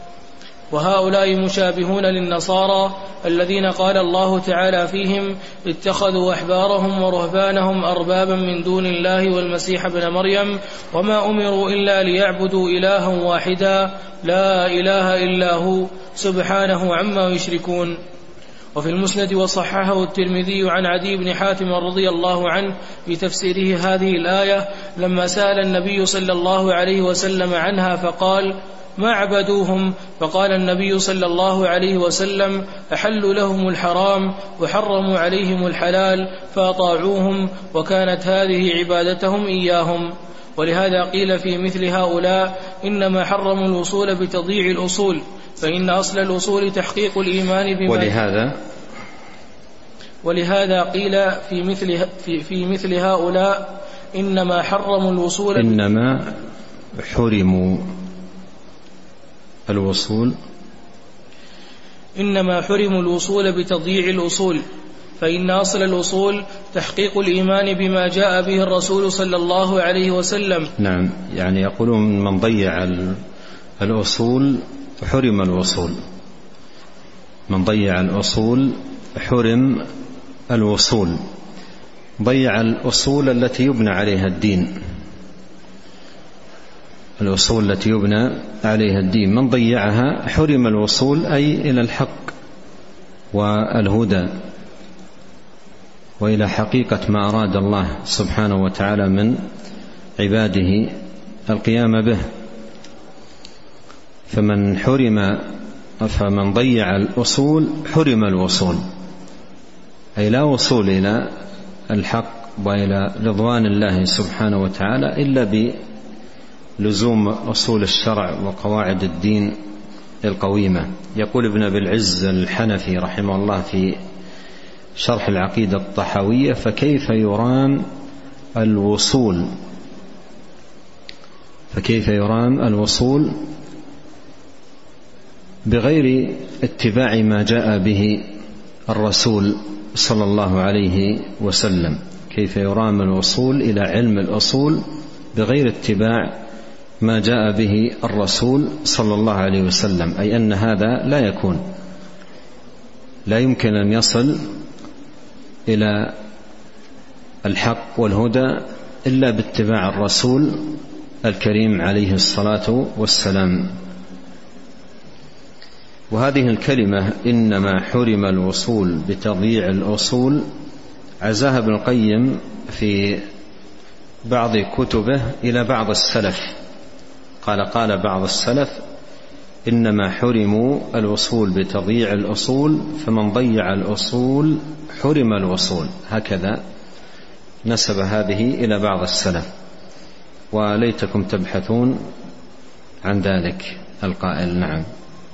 وهؤلاء مشابهون للنصارى الذين قال الله تعالى فيهم: اتخذوا أحبارهم ورهبانهم أربابا من دون الله والمسيح ابن مريم وما أمروا إلا ليعبدوا إلها واحدا لا إله إلا هو سبحانه عما يشركون. وفي المسند وصححه الترمذي عن عدي بن حاتم رضي الله عنه في تفسيره هذه الآية لما سأل النبي صلى الله عليه وسلم عنها فقال: ما عبدوهم؟ فقال النبي صلى الله عليه وسلم: أحلوا لهم الحرام وحرموا عليهم الحلال فأطاعوهم، وكانت هذه عبادتهم إياهم. ولهذا قيل في مثل هؤلاء: إنما حرموا الوصول بتضييع الأصول، فإن أصل الأصول تحقيق الإيمان بما ولهذا قيل في مثل هؤلاء: إنما حرموا الوصول إنما حرموا الوصول إنما حرموا الوصول بتضييع الأصول، فإن أصل الأصول تحقيق الإيمان بما جاء به الرسول صلى الله عليه وسلم. نعم، يعني يقولون من ضيع الأصول حرم الوصول، من ضيع الأصول حرم الوصول، ضيع الأصول التي يبنى عليها الدين، الأصول التي يبنى عليها الدين من ضيعها حرم الوصول، أي إلى الحق والهدى وإلى حقيقة ما أراد الله سبحانه وتعالى من عباده القيام به. فمن ضيع الأصول حرم الوصول، أي لا وصول إلى الحق وإلى رضوان الله سبحانه وتعالى إلا بلزوم أصول الشرع وقواعد الدين القويمة. يقول ابن أبي العز الحنفي رحمه الله في شرح العقيدة الطحاوية: فكيف يرام الوصول بغير اتباع ما جاء به الرسول صلى الله عليه وسلم؟ كيف يرام الوصول إلى علم الأصول بغير اتباع ما جاء به الرسول صلى الله عليه وسلم؟ أي أن هذا لا يمكن أن يصل إلى الحق والهدى إلا باتباع الرسول الكريم عليه الصلاة والسلام. وهذه الكلمة إنما حرم الوصول بتضييع الأصول عزاها ابن القيم في بعض كتبه إلى بعض السلف، قال بعض السلف: إنما حرموا الوصول بتضييع الأصول، فمن ضيع الأصول حرم الوصول. هكذا نسب هذه إلى بعض السلف، وليتكم تبحثون عن ذلك القائل. نعم.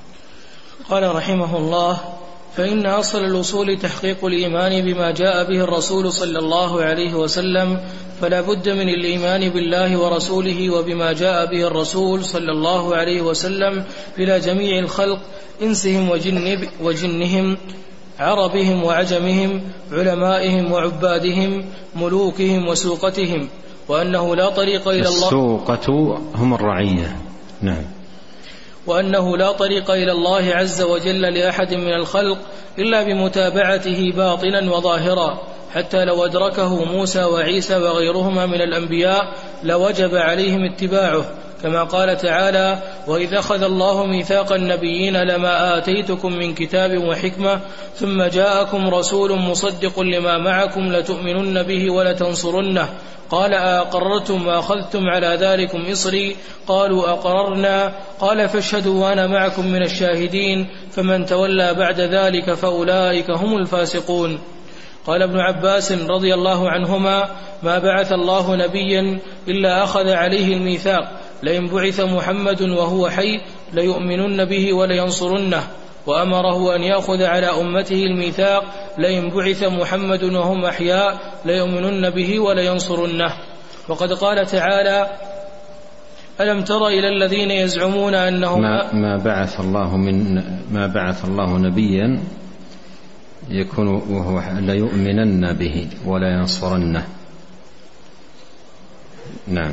قال رحمه الله: فإن أصل الأصول تحقيق الإيمان بما جاء به الرسول صلى الله عليه وسلم، فلا بد من الإيمان بالله ورسوله وبما جاء به الرسول صلى الله عليه وسلم إلى جميع الخلق، إنسهم وجنهم، عربهم وعجمهم، علمائهم وعبادهم، ملوكهم وسوقتهم، وأنه لا طريق إلى الله. السوقة هم الرعية. نعم. وأنه لا طريق إلى الله عز وجل لأحد من الخلق إلا بمتابعته باطنا وظاهرا، حتى لو أدركه موسى وعيسى وغيرهما من الأنبياء لوجب عليهم اتباعه، كما قال تعالى: وإذ أخذ الله ميثاق النبيين لما آتيتكم من كتاب وحكمة ثم جاءكم رسول مصدق لما معكم لتؤمنن به ولتنصرنه، قال أقررتم وأخذتم على ذلكم إصري؟ قالوا أقررنا، قال فاشهدوا وأنا معكم من الشاهدين، فمن تولى بعد ذلك فأولئك هم الفاسقون. قال ابن عباس رضي الله عنهما: ما بعث الله نبيا إلا أخذ عليه الميثاق، لئن بعث محمد وهو حي ليؤمنن به ولينصرنه، وأمره أن يأخذ على أمته الميثاق، لئن بعث محمد وهم أحياء ليؤمنن به ولينصرنه. وقد قال تعالى: ألم تر إلى الذين يزعمون أنهم ما بعث الله نبيا يكون وهو ليؤمنن به ولا ينصرنه. نعم.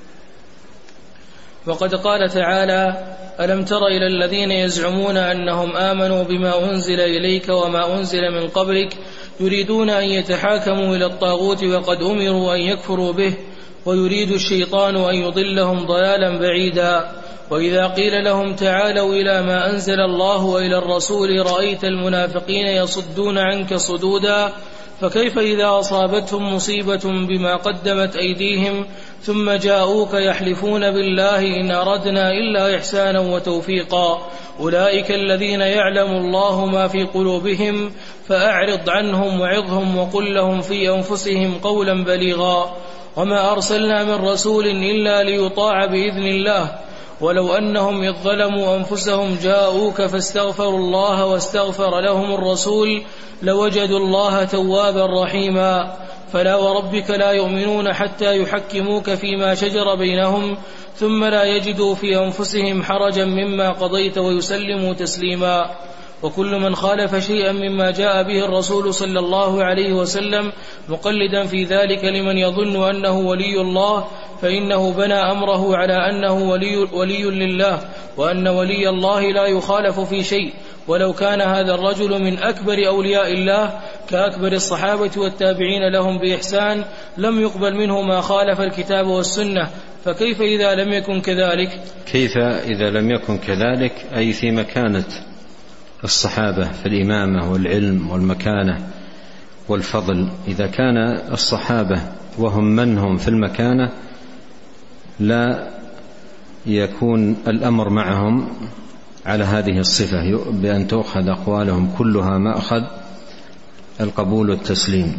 وقد قال تعالى: ألم تر إلى الذين يزعمون أنهم آمنوا بما أنزل إليك وما أنزل من قبلك يريدون أن يتحاكموا إلى الطاغوت وقد أمروا أن يكفروا به، ويريد الشيطان أن يضلهم ضلالا بعيدا. وإذا قيل لهم تعالوا إلى ما أنزل الله وإلى الرسول رأيت المنافقين يصدون عنك صدودا، فكيف إذا أصابتهم مصيبة بما قدمت أيديهم ثم جاءوك يحلفون بالله إن أردنا إلا إحسانا وتوفيقا، أولئك الذين يعلم الله ما في قلوبهم فأعرض عنهم وعظهم وقل لهم في أنفسهم قولا بليغا، وما أرسلنا من رسول إلا ليطاع بإذن الله، ولو أنهم إذ ظلموا أنفسهم جاءوك فاستغفروا الله واستغفر لهم الرسول لوجدوا الله توابا رحيما. فلا وربك لا يؤمنون حتى يحكموك فيما شجر بينهم ثم لا يجدوا في أنفسهم حرجا مما قضيت ويسلموا تسليما. وكل من خالف شيئا مما جاء به الرسول صلى الله عليه وسلم مقلدا في ذلك لمن يظن أنه ولي الله فإنه بنى أمره على أنه ولي لله، وأن ولي الله لا يخالف في شيء، ولو كان هذا الرجل من أكبر أولياء الله كأكبر الصحابة والتابعين لهم بإحسان لم يقبل منه ما خالف الكتاب والسنة. فكيف إذا لم يكن كذلك؟ كيف إذا لم يكن كذلك؟ أي في مكانة الصحابة في الإمامة والعلم والمكانة والفضل. إذا كان الصحابة وهم من هم في المكانة لا يكون الأمر معهم على هذه الصفة بأن تؤخذ أقوالهم كلها مأخذ القبول والتسليم،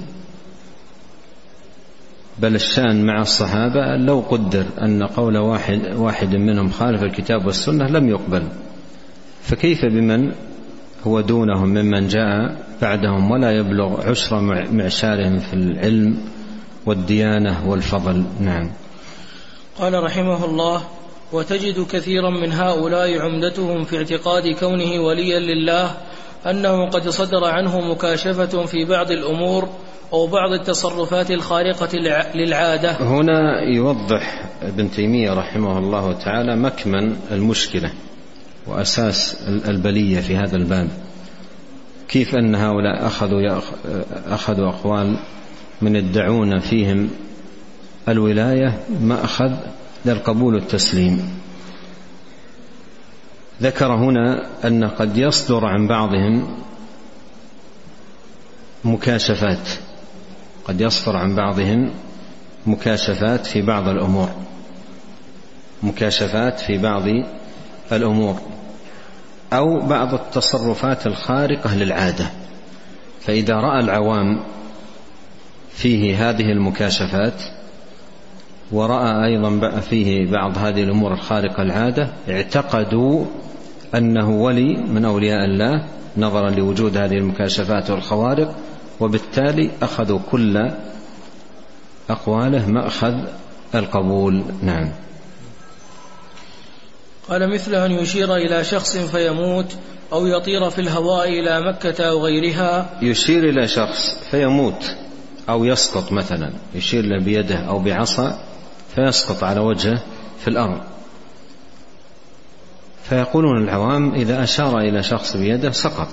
بل الشأن مع الصحابة لو قدر أن قول واحد منهم خالف الكتاب والسنة لم يقبل، فكيف بمن هو دونهم ممن جاء بعدهم ولا يبلغ عشر معشارهم في العلم والديانة والفضل. نعم. قال رحمه الله: وتجد كثيرا من هؤلاء عمدتهم في اعتقاد كونه وليا لله أنه قد صدر عنه مكاشفة في بعض الأمور أو بعض التصرفات الخارقة للعادة. هنا يوضح ابن تيمية رحمه الله تعالى مكمن المشكلة وأساس البلية في هذا الباب، كيف أن هؤلاء أخذوا أقوال من يدعون فيهم الولاية مأخذ للقبول والتسليم. ذكر هنا أن قد يصدر عن بعضهم مكاشفات، قد يصدر عن بعضهم مكاشفات في بعض الأمور، مكاشفات في بعض الأمور أو بعض التصرفات الخارقة للعادة. فإذا رأى العوام فيه هذه المكاشفات ورأى أيضا فيه بعض هذه الأمور الخارقة للعادة اعتقدوا أنه ولي من أولياء الله نظرا لوجود هذه المكاشفات والخوارق، وبالتالي أخذوا كل أقواله مأخذ القبول. نعم. قال: مثل أن يشير إلى شخص فيموت أو يطير في الهواء إلى مكة أو غيرها. يشير إلى شخص فيموت أو يسقط، مثلا يشير له بيده أو بعصا فيسقط على وجهه في الأرض، فيقولون العوام إذا أشار إلى شخص بيده سقط،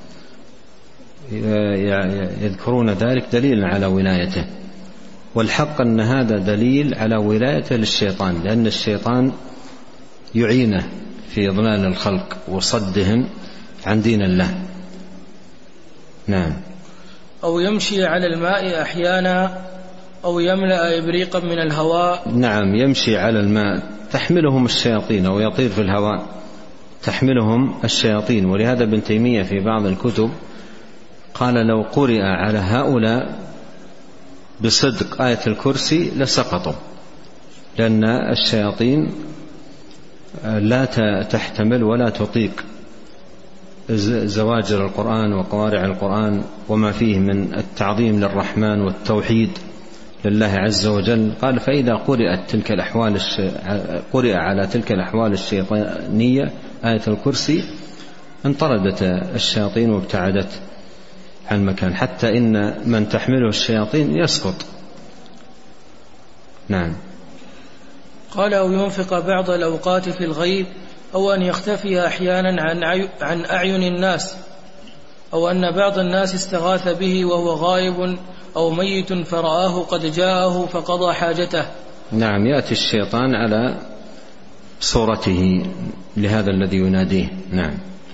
يذكرون ذلك دليلا على ولايته، والحق أن هذا دليل على ولايته للشيطان، لأن الشيطان يعينه في إضلال الخلق وصدهم عن دين الله. نعم. أو يمشي على الماء أحيانا أو يملأ إبريقا من الهواء. نعم، يمشي على الماء تحملهم الشياطين، أو يطير في الهواء تحملهم الشياطين. ولهذا ابن تيمية في بعض الكتب قال: لو قرئ على هؤلاء بصدق آية الكرسي لسقطوا، لأن الشياطين لا تحتمل ولا تطيق زواجر القرآن وقوارع القرآن وما فيه من التعظيم للرحمن والتوحيد لله عز وجل. قال: فإذا قرئ على تلك الأحوال الشيطانية آية الكرسي انطردت الشياطين وابتعدت عن مكان، حتى إن من تحمله الشياطين يسقط. نعم. قال: أو ينفق بعض الأوقات في الغيب، أو أن يختفي أحيانا عن أعين الناس، أو أن بعض الناس استغاث به وهو غائب أو ميت فرآه قد جاءه فقضى حاجته. نعم، يأتي الشيطان على صورته لهذا الذي يناديه. نعم.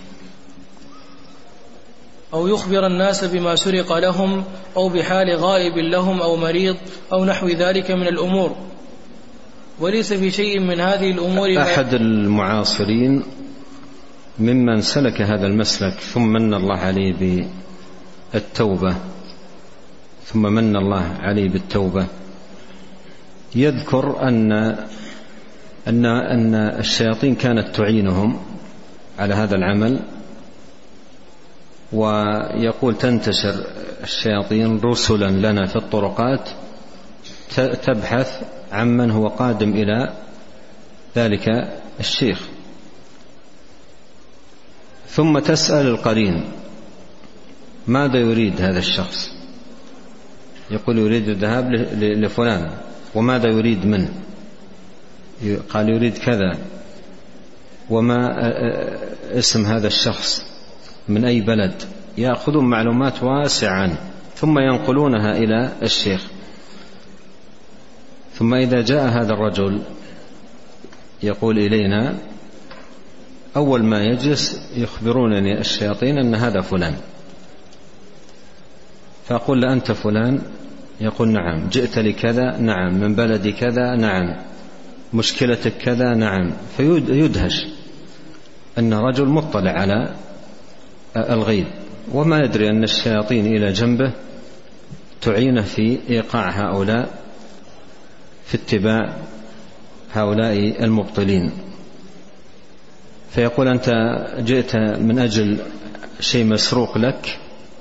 أو يخبر الناس بما سرق لهم أو بحال غائب لهم أو مريض أو نحو ذلك من الأمور، وليس في شيء من هذه الأمور. أحد المعاصرين ممن سلك هذا المسلك ثم من الله عليه بالتوبة يذكر أن الشياطين كانت تعينهم على هذا العمل، ويقول: تنتشر الشياطين رسلا لنا في الطرقات تبحث عمن هو قادم إلى ذلك الشيخ، ثم تسأل القرين ماذا يريد هذا الشخص، يقول يريد الذهاب لفلان، وماذا يريد منه؟ قال يريد كذا، وما اسم هذا الشخص، من أي بلد، يأخذون معلومات واسعة عنه ثم ينقلونها إلى الشيخ. ثم إذا جاء هذا الرجل يقول إلينا، أول ما يجلس يخبرونني الشياطين أن هذا فلان، فأقول له أنت فلان؟ يقول نعم. جئت لكذا؟ نعم. من بلدي كذا؟ نعم. مشكلتك كذا؟ نعم. فيدهش أن رجل مطلع على الغيب، وما يدري أن الشياطين إلى جنبه تعينه في إيقاع هؤلاء، في اتباع هؤلاء المبطلين. فيقول أنت جئت من أجل شيء مسروق لك؟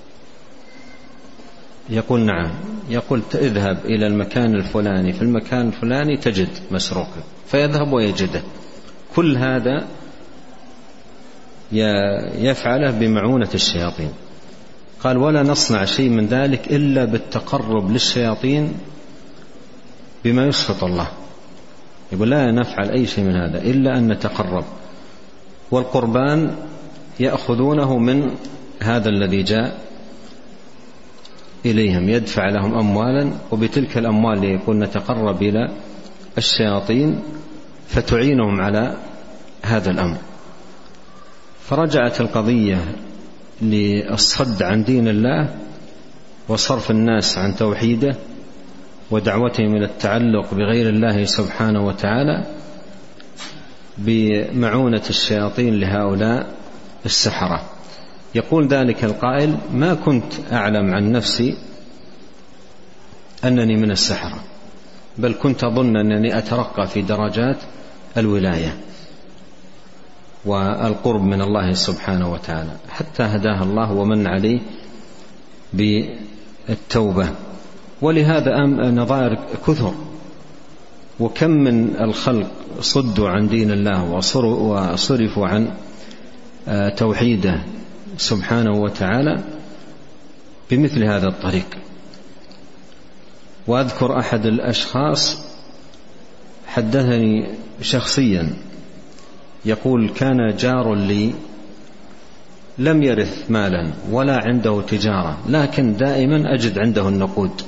يقول نعم. يقول اذهب إلى المكان الفلاني، في المكان الفلاني تجد مسروقا، فيذهب ويجده. كل هذا يفعله بمعونة الشياطين. قال ولا نصنع شيء من ذلك إلا بالتقرب للشياطين بما يسخط الله. يقول لا نفعل أي شيء من هذا إلا أن نتقرب، والقربان يأخذونه من هذا الذي جاء إليهم، يدفع لهم أموالا، وبتلك الأموال يكون نتقرب إلى الشياطين فتعينهم على هذا الأمر. فرجعت القضية للصد عن دين الله وصرف الناس عن توحيده ودعوتهم إلى التعلق بغير الله سبحانه وتعالى بمعونة الشياطين لهؤلاء السحرة. يقول ذلك القائل ما كنت أعلم عن نفسي أنني من السحرة، بل كنت أظن أنني أترقى في درجات الولاية والقرب من الله سبحانه وتعالى، حتى هداه الله ومن عليه بالتوبة. ولهذا نظائر كثر، وكم من الخلق صدوا عن دين الله وصرفوا عن توحيده سبحانه وتعالى بمثل هذا الطريق. وأذكر أحد الأشخاص حدثني شخصيا يقول كان جار لي لم يرث مالا ولا عنده تجارة، لكن دائما أجد عنده النقود،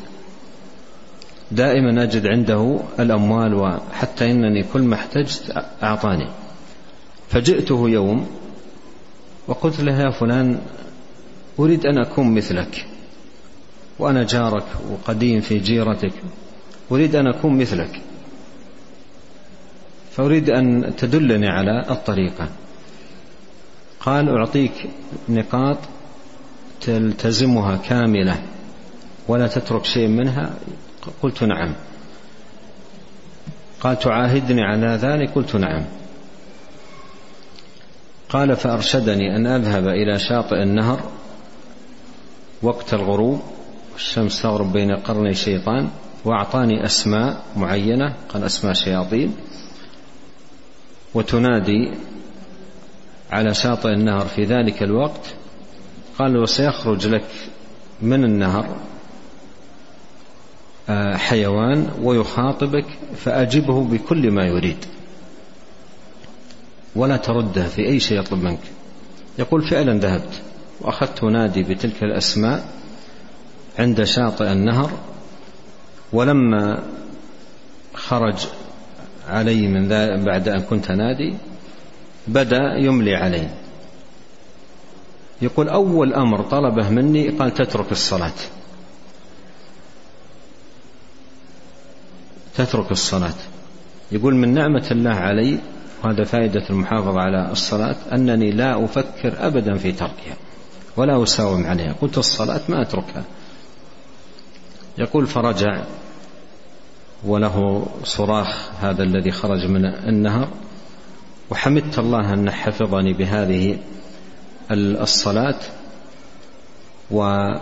دائما أجد عنده الأموال، وحتى إنني كل ما احتجت أعطاني. فجئته يوم وقلت له يا فلان أريد أن أكون مثلك، وأنا جارك وقديم في جيرتك، أريد أن أكون مثلك، فأريد أن تدلني على الطريقة. قال أعطيك نقاط تلتزمها كاملة ولا تترك شيء منها. قلت نعم. قال تعاهدني على ذلك؟ قلت نعم. قال فأرشدني أن أذهب إلى شاطئ النهر وقت الغروب، الشمس تغرب بين قرني شيطان، وأعطاني أسماء معينة، قال أسماء شياطين، وتنادي على شاطئ النهر في ذلك الوقت. قال وسيخرج لك من النهر حيوان ويخاطبك فأجبه بكل ما يريد ولا ترده في أي شيء يطلب منك. يقول فعلا ذهبت وأخذت نادي بتلك الأسماء عند شاطئ النهر، ولما خرج علي من بعد أن كنت نادي بدأ يملي علي. يقول أول أمر طلبه مني قال تترك الصلاة، تترك الصلاة. يقول من نعمة الله علي، وهذا فائدة المحافظة على الصلاة، أنني لا أفكر أبدا في تركها ولا أساوم عليها، قلت الصلاة ما أتركها. يقول فرجع وله صراخ هذا الذي خرج من النهر، وحمدت الله أن حفظني بهذه الصلاة. وكل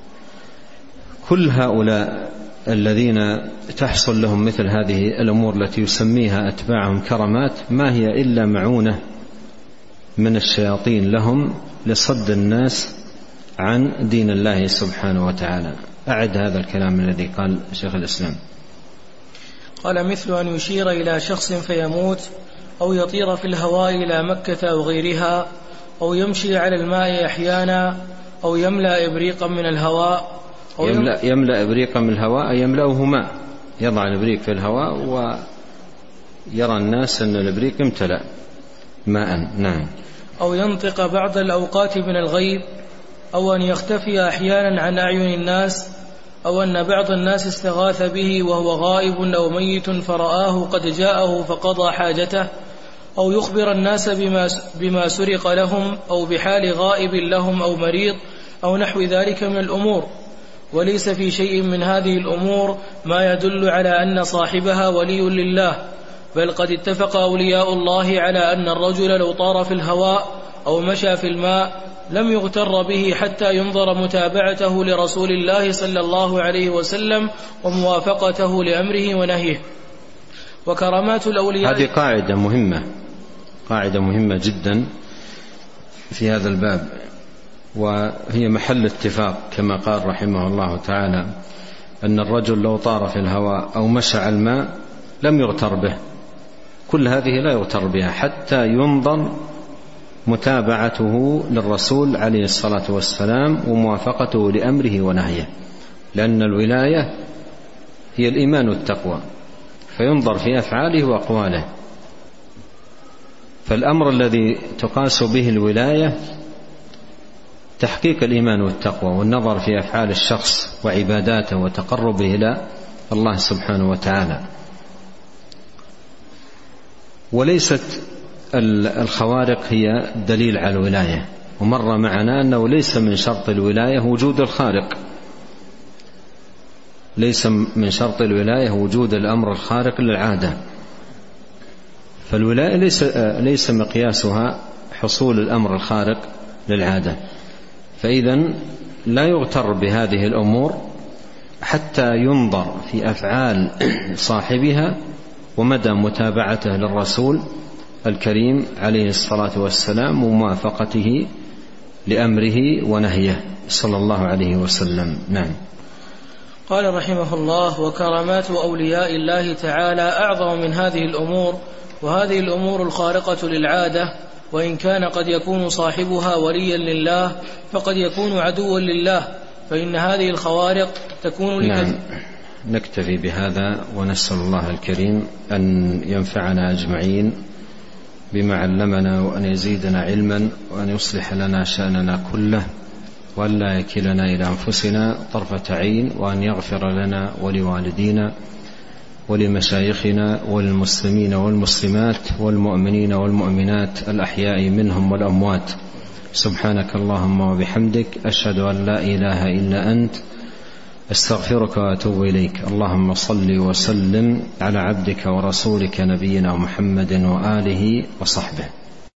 هؤلاء الذين تحصل لهم مثل هذه الأمور التي يسميها أتباعهم كرامات ما هي إلا معونة من الشياطين لهم لصد الناس عن دين الله سبحانه وتعالى. أعد هذا الكلام الذي قال شيخ الإسلام. قال: مثل أن يشير إلى شخص فيموت، أو يطير في الهواء إلى مكة أو غيرها، أو يمشي على الماء أحيانا، أو يملأ إبريقا من الهواء. يملأ إبريقا من الهواء، يملأه ماء، يضع الإبريق في الهواء ويرى الناس أن الإبريق امتلأ ماء. نعم. أو ينطق بعض الأوقات من الغيب، أو أن يختفي أحيانا عن أعين الناس، أو أن بعض الناس استغاث به وهو غائب أو ميت فرآه قد جاءه فقضى حاجته، أو يخبر الناس بما سرق لهم، أو بحال غائب لهم أو مريض، أو نحو ذلك من الأمور. وليس في شيء من هذه الأمور ما يدل على أن صاحبها ولي لله، بل قد اتفق أولياء الله على أن الرجل لو طار في الهواء أو مشى في الماء لم يغتر به حتى ينظر متابعته لرسول الله صلى الله عليه وسلم وموافقته لأمره ونهيه. وكرامات الأولياء، هذه قاعدة مهمة جدا في هذا الباب، وهي محل اتفاق كما قال رحمه الله تعالى أن الرجل لو طار في الهواء أو مشى على الماء لم يغتر به. كل هذه لا يغتر بها حتى ينظر متابعته للرسول عليه الصلاة والسلام وموافقته لأمره ونهيه، لأن الولاية هي الإيمان والتقوى، فينظر في أفعاله وأقواله. فالأمر الذي تقاس به الولاية تحقيق الإيمان والتقوى، والنظر في أفعال الشخص وعباداته وتقربه إلى الله سبحانه وتعالى. وليست الخوارق هي دليل على الولاية، ومر معنا أنه ليس من شرط الولاية وجود الخارق، ليس من شرط الولاية وجود الأمر الخارق للعادة. فالولاية ليس مقياسها حصول الأمر الخارق للعادة. فإذن لا يغتر بهذه الأمور حتى ينظر في أفعال صاحبها ومدى متابعته للرسول الكريم عليه الصلاة والسلام وموافقته لأمره ونهيه صلى الله عليه وسلم. نعم. قال رحمه الله: وكرامات أولياء الله تعالى أعظم من هذه الأمور، وهذه الأمور الخارقة للعادة، وإن كان قد يكون صاحبها وليا لله فقد يكون عدوا لله، فإن هذه الخوارق تكون نعم. نكتفي بهذا، ونسأل الله الكريم أن ينفعنا أجمعين بما علمنا، وأن يزيدنا علما، وأن يصلح لنا شأننا كله، وأن لا يكلنا إلى أنفسنا طرفة عين، وأن يغفر لنا ولوالدينا ولمشايخنا والمسلمين والمسلمات والمؤمنين والمؤمنات الأحياء منهم والأموات. سبحانك اللهم وبحمدك، أشهد أن لا إله إلا أنت، أستغفرك وأتوب إليك. اللهم صل وسلم على عبدك ورسولك نبينا محمد وآله وصحبه.